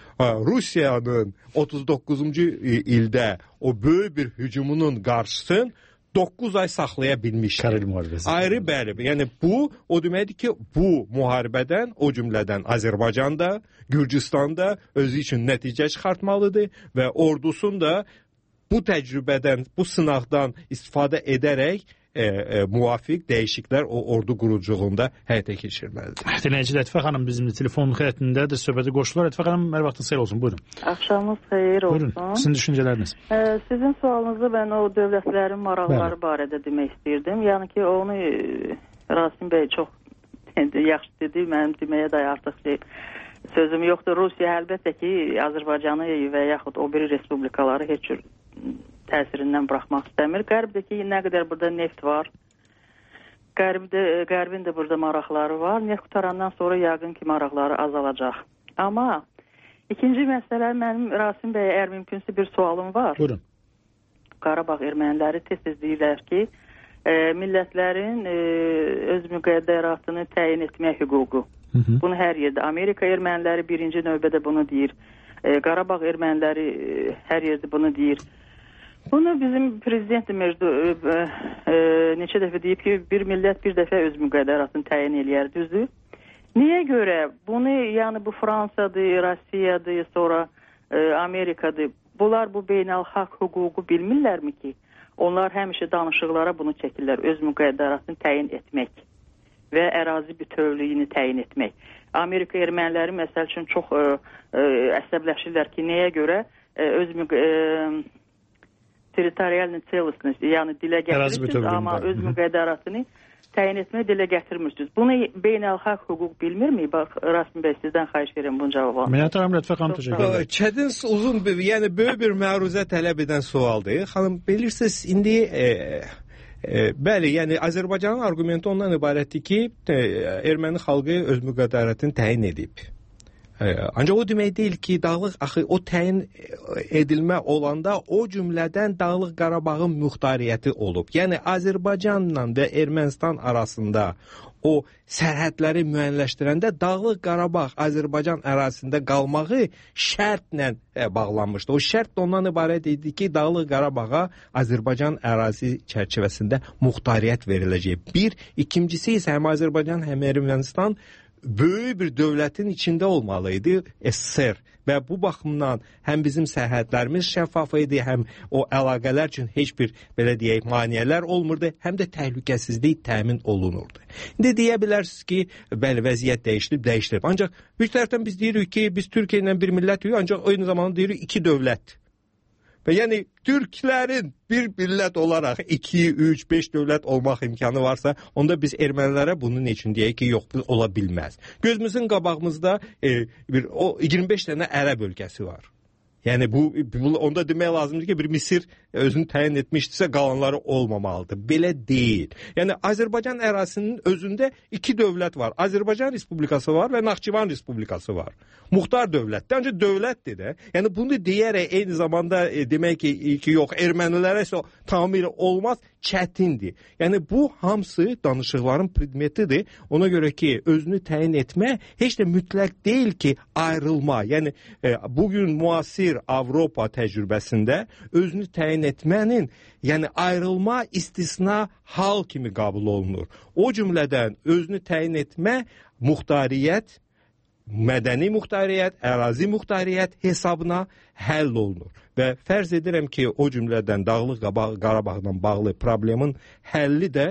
Rusiyanın 39-cu ildə o böyük bir hücumunun qarşısını 9 ay saxlaya bilmiş. Karel müharibəsi. Ayrı bəli. Yəni bu o deməkdir ki, bu müharibədən, o cümlədən Azərbaycanda, Gürcüstanda özü üçün nəticə çıxartmalıdır və ordusun da bu təcrübədən, bu sınaqdan istifadə edərək müvafiq dəyişikliklər o ordu quruculuğunda həyata keçirməlidir. Dinləyici Lətifə xanım bizimlə telefon xəttindədir, söhbəti qoşulur. Lətifə xanım, hər vaxtınız xeyir olsun, buyurun. Axşamınız xeyir olsun. Buyurun, sizin düşüncələriniz. Sizin sualınızı mən o dövlətlərin maraqları barədə demək istəyirdim. Yəni ki, onu Rasim bəy çox yaxşı dedi, mənim deməyə də artıq sözüm yoxdur. Rusiya əlbəttə ki, Azərbaycanı və yaxud o biri respublikaları heç cür təsirindən buraxmaq istəmir. Qərbdəki nə qədər burada neft var, Qərbin də burada maraqları var. Neft qutarandan sonra yəqin ki, maraqları azalacaq. Amma ikinci məsələ, mənim Rasim bəyə əgər mümkünsə bir sualım var. Buyurun. Qarabağ erməniləri tez-tez deyirlər ki, millətlərin öz müqəddəratını təyin etmək hüququ. Bunu hər yerdə. Amerika erməniləri birinci növbədə bunu deyir. Qarabağ erməniləri hər yerdə bunu deyir. Bunu bizim prezident neçə dəfə deyib ki, bir millət bir dəfə öz müqəddəratını təyin eləyər, düzdür? Niyə görə? Bunu, yəni bu Fransadır, Rusiyadır, sonra Amerikadır. Bunlar bu beynəlxalq hüququ bilmirlərmi ki? Onlar həmişə danışıqlara bunu çəkirlər, öz müqəddəratını təyin etmək və ərazi bütövlüyünü təyin etmək. Amerika erməniləri məsəl üçün çox əsəbləşirlər ki, nəyə görə öz territorial celostность, yəni dilə gətirirsiniz, amma öz müqəddəratını təyin etməyə dilə gətirmirsiniz. Bunu beynəlxalq hüquq bilmirmi? Bax, Rasim bəy, sizdən xahiş edirəm bunun cavabını. Minnətdaram Lətifə xanım, təşəkkür ederim. Çətin, uzun, yəni böyük bir məruzə tələb edən sualdır. Xanım, bilirsiniz, indi bəli, yəni Azərbaycanın argumenti ondan ibarətdir ki, erməni xalqı öz müqəddəratını təyin edib. Ancaq o demək deyil ki, Dağlıq axı o təyin edilmə olanda o cümlədən Dağlıq Qarabağın muxtariyyəti olub. Yəni Azərbaycanla və Ermənistan arasında o sərhədləri müəyyənləşdirəndə Dağlıq Qarabağ Azərbaycan ərazisində qalmağı şərtlə bağlanmışdı. O şərt ondan ibarət idi ki, Dağlıq Qarabağa Azərbaycan ərazisi çərçivəsində muxtariyyət veriləcək. Bir, ikincisi isə həm Azərbaycan, həm Ermənistan böyük bir dövlətin içində olmalıydı SSR və bu baxımdan həm bizim sərhədlərimiz şəffaf idi, həm o əlaqələr üçün heç bir, belə deyək, maneələr olmurdu, həm də təhlükəsizlik təmin olunurdu. İndi deyə bilərsiniz ki, bəli, vəziyyət dəyişdirib. Ancaq bir tərəfdən biz deyirik ki, biz Türkiyə ilə bir millətiyik, ancaq aynı zamanda deyirik iki dövlət. Və yəni Türklərin bir millət olaraq 2, 3, 5 dövlət olmaq imkanı varsa, onda biz ermənilərə bunun üçün deyək ki, yox, ola bilməz. Gözümüzün qabağımızda 25 dənə ərəb ölkəsi var. Yəni onda demək lazımdır ki, bir Misir özünü təyin etmişdirsə qalanları olmamalıdır. Belə deyil. Yəni Azərbaycan ərazisinin özündə iki dövlət var. Azərbaycan Respublikası var və Naxçıvan Respublikası var. Muxtar dövlətdir, ancaq dövlətdir də. Yəni bunu deyərək eyni zamanda demək ki, yox, ermənilərə isə tamamilə olmaz, çətindir. Yəni bu hamısı danışıqların predmetidir. Ona görə ki, özünü təyin etmə heç də mütləq deyil ki, ayrılma. Yəni bugün müasir Avropa təcrübəsində özünü təyin etmənin, yəni ayrılma istisna hal kimi qəbul olunur. O cümlədən özünü təyin etmə muxtariyyət, mədəni muxtariyyət, ərazi muxtariyyət hesabına həll olunur. Və fərz edirəm ki, o cümlədən Dağlıq Qarabağla bağlı problemin həlli də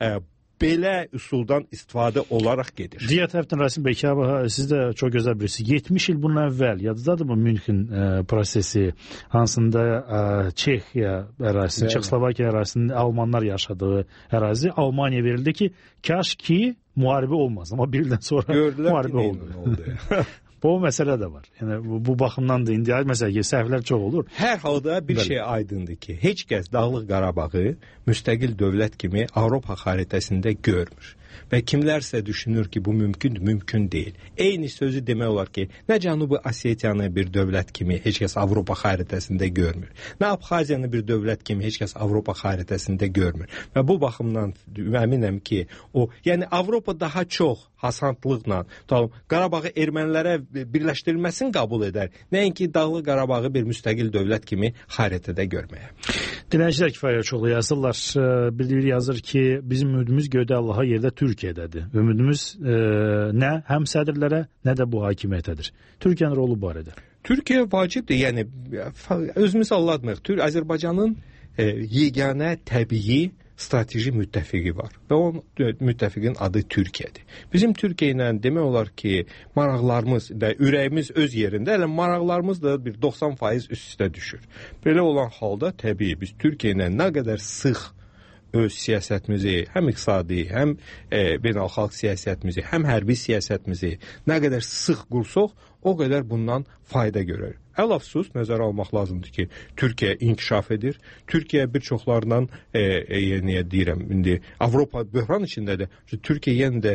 belə üsuldan istifadə olaraq gedir. Digər tərəfdən Rasim bəy, siz də çox gözəl bilirsiniz. 70 il bundan əvvəl, yadınızdadır mı Münxen prosesi, hansında Çexiya ərazisinin, Çexoslovakiya ərazisinin Almanlar yaşadığı ərazi Almaniya verildi ki, kaş ki müharibə olmaz. Amma bir ildən sonra müharibə oldu. Bu məsələ də var. Yəni bu baxımdan da indi məsələ ki, səhvlər çox olur. Hər halda bir şey aydındır ki, heç kəs Dağlıq Qarabağı müstəqil dövlət kimi Avropa xəritəsində görmür. Və kimlərsə düşünür ki, bu mümkündür, mümkün deyil. Eyni sözü demək olar ki, nə Cənubi Osetiyanı bir dövlət kimi heç kəs Avropa xəritəsində görmür. Nə Abxaziyanı bir dövlət kimi heç kəs Avropa xəritəsində görmür. Və bu baxımdan əminəm ki, yəni Avropa daha çox hasantlıqla Qarabağı ermənilərə birləşdirilməsini qəbul edər. Nəinki Dağlıq Qarabağı bir müstəqil dövlət kimi xəritədə görməyə. Dinləyicilər kifayət çoxlu yazırlar. Biri yazır ki, bizim ümidimiz göydə Allaha, yerdə Türkiyədədir. Ümidimiz nə həm sədrlərə, nə də bu hakimiyyətədir. Türkiyənin rolu barədə. Türkiyə vacibdir. Yəni özümüz anlatmırıq. Azərbaycanın yeganə təbii strateji müttəfiqi var və o müttəfiqin adı Türkiyədir. Bizim Türkiyə ilə demək olar ki, maraqlarımız da, ürəyimiz öz yerində, elə maraqlarımız da bir 90% üst-üstə düşür. Belə olan halda təbii biz Türkiyə ilə nə qədər sıx öz siyasətimizi, həm iqtisadi, həm beynəlxalq siyasətimizi, həm hərbi siyasətimizi nə qədər sıx qursaq, o qədər bundan fayda görür. Əl-əfsus nəzərə almaq lazımdır ki, Türkiyə inkişaf edir. Türkiyə bir çoxlarından, niyə deyirəm, indi Avropa böhran içindədir. Türkiyə yenə də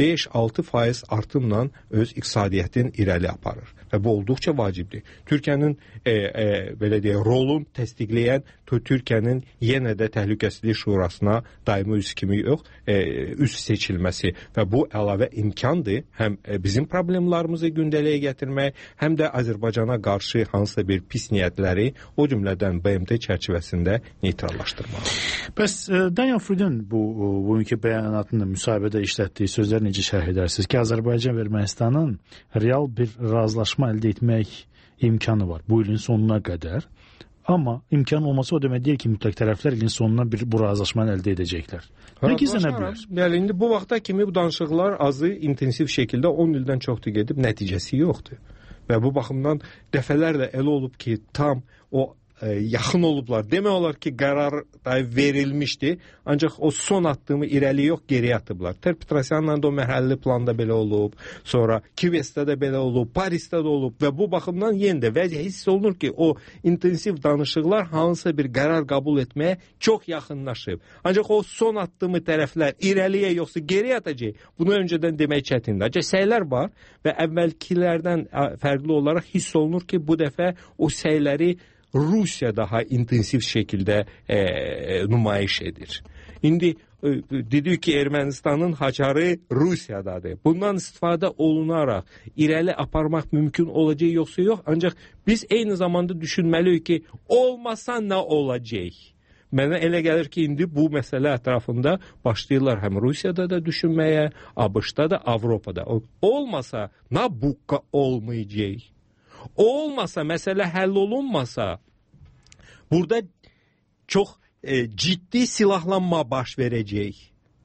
5-6% artımla öz iqtisadiyyətini irəli aparır. Və bu olduqca vacibdir. Türkiyənin belə deyək, rolun təsdiqləyən Türkiyənin yenə də Təhlükəsizlik Şurasına daimi üzv kimi yox, üzv seçilməsi və bu əlavə imkandır. Həm bizim problemlərimizi gündəliyə gətirmək, həm də Azərbaycana qarşı hansısa bir pis niyyətləri o cümlədən BMT çərçivəsində neytrallaşdırmaq. Bəs Daniel Fried'in bugünkü bəyanatında müsahibədə işlətdiyi sözlər necə şərh edərsiniz ki, Azərbaycan və Ermənistanın real bir razılaşma əldə etmək imkanı var bu ilin sonuna qədər. Amma imkan olması o demək deyil ki, mütləq tərəflər ilin sonuna bu razılaşmanı əldə edəcəklər. Nə gizlənə bilər? Yəni, indi bu vaxta kimi bu danışıqlar azı intensiv şəkildə 10 ildən çoxdur gedib, nəticəsi yoxdur. Və bu baxımdan dəfələrlə elə olub ki, tam o yaxın olublar. Demək olar ki, qərar da verilmişdi. Ancaq o son addımı irəli yox, geriyə atıblar. Petrosyanla da o mərhələli planda belə olub. Sonra Kivesdə də belə olub, Parisdə də olub və bu baxımdan yenə də vəziyyət hiss olunur ki, o intensiv danışıqlar hansısa bir qərar qəbul etməyə çox yaxınlaşıb. Ancaq o son addımı tərəflər irəliyə yoxsa geriyə atacaq, bunu öncədən demək çətindir. Ancaq səylər var və əvvəlkilərdən fərqli olaraq hiss olunur ki, bu dəfə o səyləri Rusiya daha intensiv şəkildə nümayiş edir. İndi dedik ki, Ermənistanın haçarı Rusiyadadır. Bundan istifadə olunaraq irəli aparmaq mümkün olacaq yoxsa yox. Ancaq biz eyni zamanda düşünməliyik ki, olmasa nə olacaq? Mənə elə gəlir ki, indi bu məsələ ətrafında başlayırlar həm Rusiyada da düşünməyə, ABŞ-da da, Avropada. Olmasa Nabucco olmayacaq. Olmasa, məsələ həll olunmasa, burada çox ciddi silahlanma baş verəcək.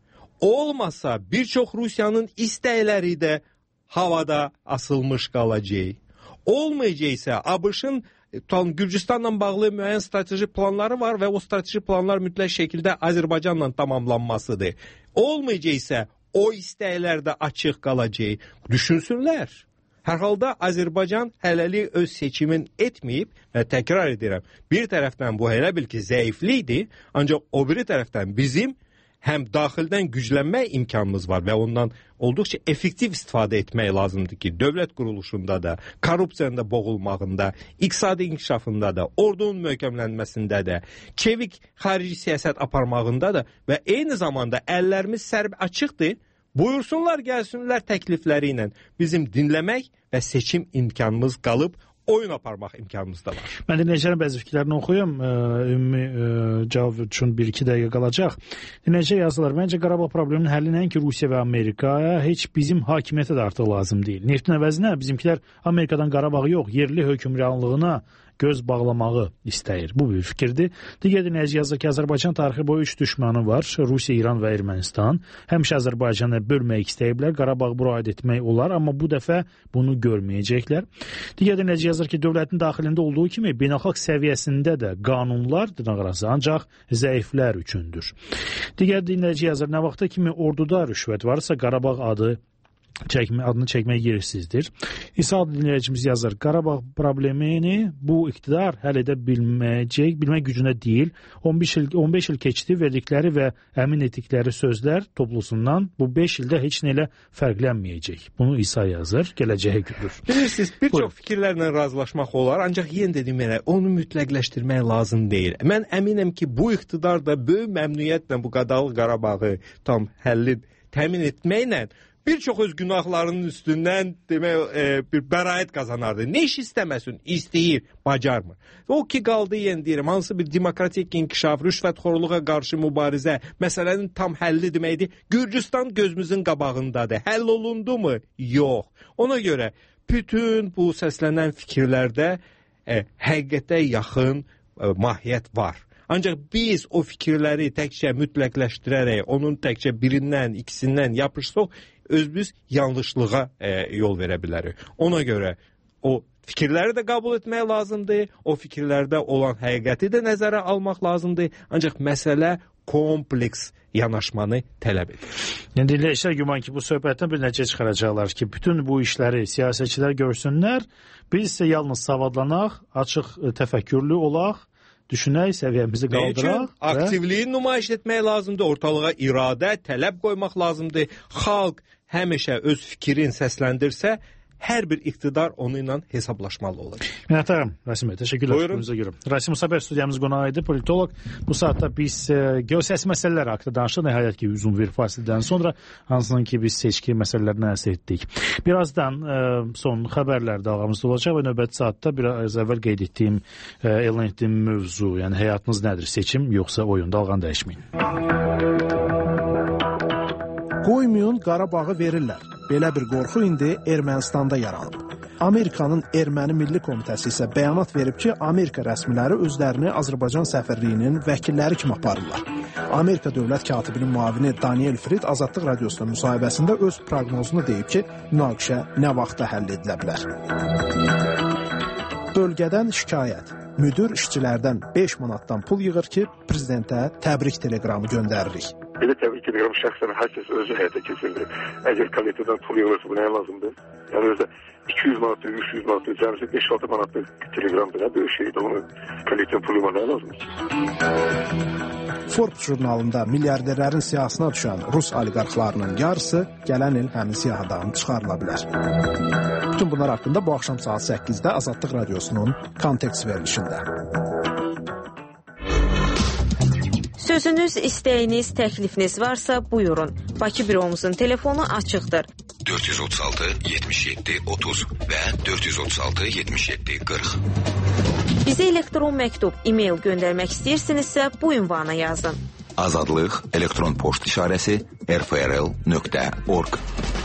Olmasa, bir çox Rusiyanın istəkləri də havada asılmış qalacaq. Olmayacaqsa, ABŞ-ın Gürcüstanla bağlı müəyyən strateji planları var və o strateji planlar mütləq şəkildə Azərbaycanla tamamlanmasıdır. Olmayacaqsa, o istəklər də açıq qalacaq. Düşünsünlər. Hər halda Azərbaycan hələlik öz seçimin etməyib və təkrar edirəm, bir tərəfdən bu elə bil ki, zəiflikdir, ancaq o biri tərəfdən bizim həm daxildən güclənmək imkanımız var və ondan olduqca effektiv istifadə etmək lazımdır ki, dövlət quruluşunda da, korrupsiyada boğulmağında, iqtisadi inkişafında da, ordunun möhkəmlənməsində də, çevik xarici siyasət aparmağında da və eyni zamanda əllərimiz sərb açıqdır. Buyursunlar, gəlsinlər təklifləri ilə bizim dinləmək və seçim imkanımız qalıb, oyun aparmaq imkanımız da var. Mən dinləyicilərin bəzi fikirlərini oxuyum. Ümumi cavab üçün 1-2 dəqiqə qalacaq. Dinləyici yazılar. Məncə Qarabağ probleminin həlli nəinki Rusiya və Amerikaya, heç bizim hakimiyyətə də artıq lazım deyil. Neftin əvəzinə bizimkilər Amerikadan Qarabağı yox, yerli hökmranlığına göz bağlamağı istəyir. Bu bir fikirdir. Digər dinləyici yazır ki, Azərbaycan tarixi boyu 3 düşmanı var. Rusiya, İran və Ermənistan. Həmişə Azərbaycanı bölmək istəyiblər. Qarabağı bura aid etmək olar, amma bu dəfə bunu görməyəcəklər. Digər dinləyici yazır ki, dövlətin daxilində olduğu kimi beynəlxalq səviyyəsində də qanunlar dırnaqarası ancaq zəiflər üçündür. Digər dinləyici yazır, nə vaxta kimi orduda rüşvət varsa Qarabağ adını çəkmək yersizdir. İsa adlı dinləyicimiz yazır, Qarabağ problemini bu iqtidar həll edə bilmək gücünə deyil. 15 il keçdi, verdikləri və əmin etdikləri sözlər toplusundan bu 5 ildə heç nə ilə fərqlənməyəcək. Bunu İsa yazır, gələcəyə gülür. Bilirsiniz, bir çox fikirlərlə razılaşmaq olar, ancaq yenə dedim elə, onu mütləqləşdirmək lazım deyil. Mən əminəm ki, bu iqtidar da böyük məmnuniyyətlə bu Qadalı Qarabağı tam həlli təmin etməklə bir çox öz günahlarının üstündən bir bəraət qazanardı. Ne iş istəməsin? İstəyir, bacarmır. O ki qaldı, yenə deyirəm, hansı bir demokratik inkişaf, rüşvətxorluğa qarşı mübarizə, məsələnin tam həlli deməkdir. Gürcüstan gözümüzün qabağındadır. Həll olundu mu? Yox. Ona görə bütün bu səslənən fikirlərdə həqiqətə yaxın mahiyyət var. Ancaq biz o fikirləri təkcə mütləqləşdirərək, onun təkcə birindən, ikisindən yapışsaq, özümüz yanlışlığa yol verə bilərik. Ona görə o fikirləri də qəbul etmək lazımdır, o fikirlərdə olan həqiqəti də nəzərə almaq lazımdır. Ancaq məsələ kompleks yanaşmanı tələb edir. Yəni dinləyicilər güman ki, bu söhbətdən bir nəticə çıxaracaqlar ki, bütün bu işləri siyasətçilər görsünlər, biz isə yalnız savadlanaq, açıq təfəkkürlü olaq, düşünək, səviyyəmizi qaldıraq. Aktivliyi nümayiş etmək lazımdır, ortalığa iradə, tələb qoymaq lazımdır. Xalq həmişə öz fikrin səsləndirsə, hər bir iqtidar onu ilə hesablaşmalı olacaq. Minnətdaram, Rasim bəy. Təşəkkürlər. Rasim Musabəy studiyamız qonağı idi, politolog. Bu saatda biz geosiyasi məsələlər haqqında danışdıq. Nəhayət ki, uzun bir fasilədən sonra hansının ki, biz seçki məsələlərini əldə etdik. Birazdan son xəbərlər dalğamızda olacaq və növbəti saatda biraz əvvəl qeyd etdiyim, elan etdiyim mövzu, yəni həyatınız nədir? Seçim yoxsa oyun? Dalğanı dəyişməyin. Qoymayın, Qarabağı verirlər. Belə bir qorxu indi Ermənistanda yaranıb. Amerikanın Erməni Milli Komitəsi isə bəyanat verib ki, Amerika rəsmiləri özlərini Azərbaycan səfirliyinin vəkilləri kimi aparırlar. Amerika dövlət katibinin müavini Daniel Frid Azadlıq Radiosuna müsahibəsində öz proqnozunu deyib ki, münaqişə nə vaxtda həll edilə bilər. Bölgədən şikayət. müdir işçilərdən 5 manatdan pul yığır ki, prezidentə təbrik teleqramı göndəririk. Belə təbrik teleqramı şəxsən hər kəs özü həyata keçirir. Əgər komitədən pul yığılırsa bu nəyə lazımdır? Yəni özdə 200 manatlı, 300 manatlı, cəmisi 5-6 manatlı teleqramdır. Nə böyük şeydir, onu komitənin pulu nəyə lazımdır? Forbes jurnalında milyarderlərin siyahısına düşən Rus oliqarxlarının yarısı gələn il həmin siyahıdan çıxarıla bilər. Bütün bunlar haqqında bu axşam saat 8-də Azadlıq Radiosunun Kontekst verilişində. Sözünüz, istəyiniz, təklifiniz varsa buyurun. Bakı büromuzun telefonu açıqdır. 436 77 30 və 436 77 40. Bizə elektron məktub, e-mail göndərmək istəyirsinizsə bu ünvana yazın. Azadlıq elektron poçt işarəsi rfrl.org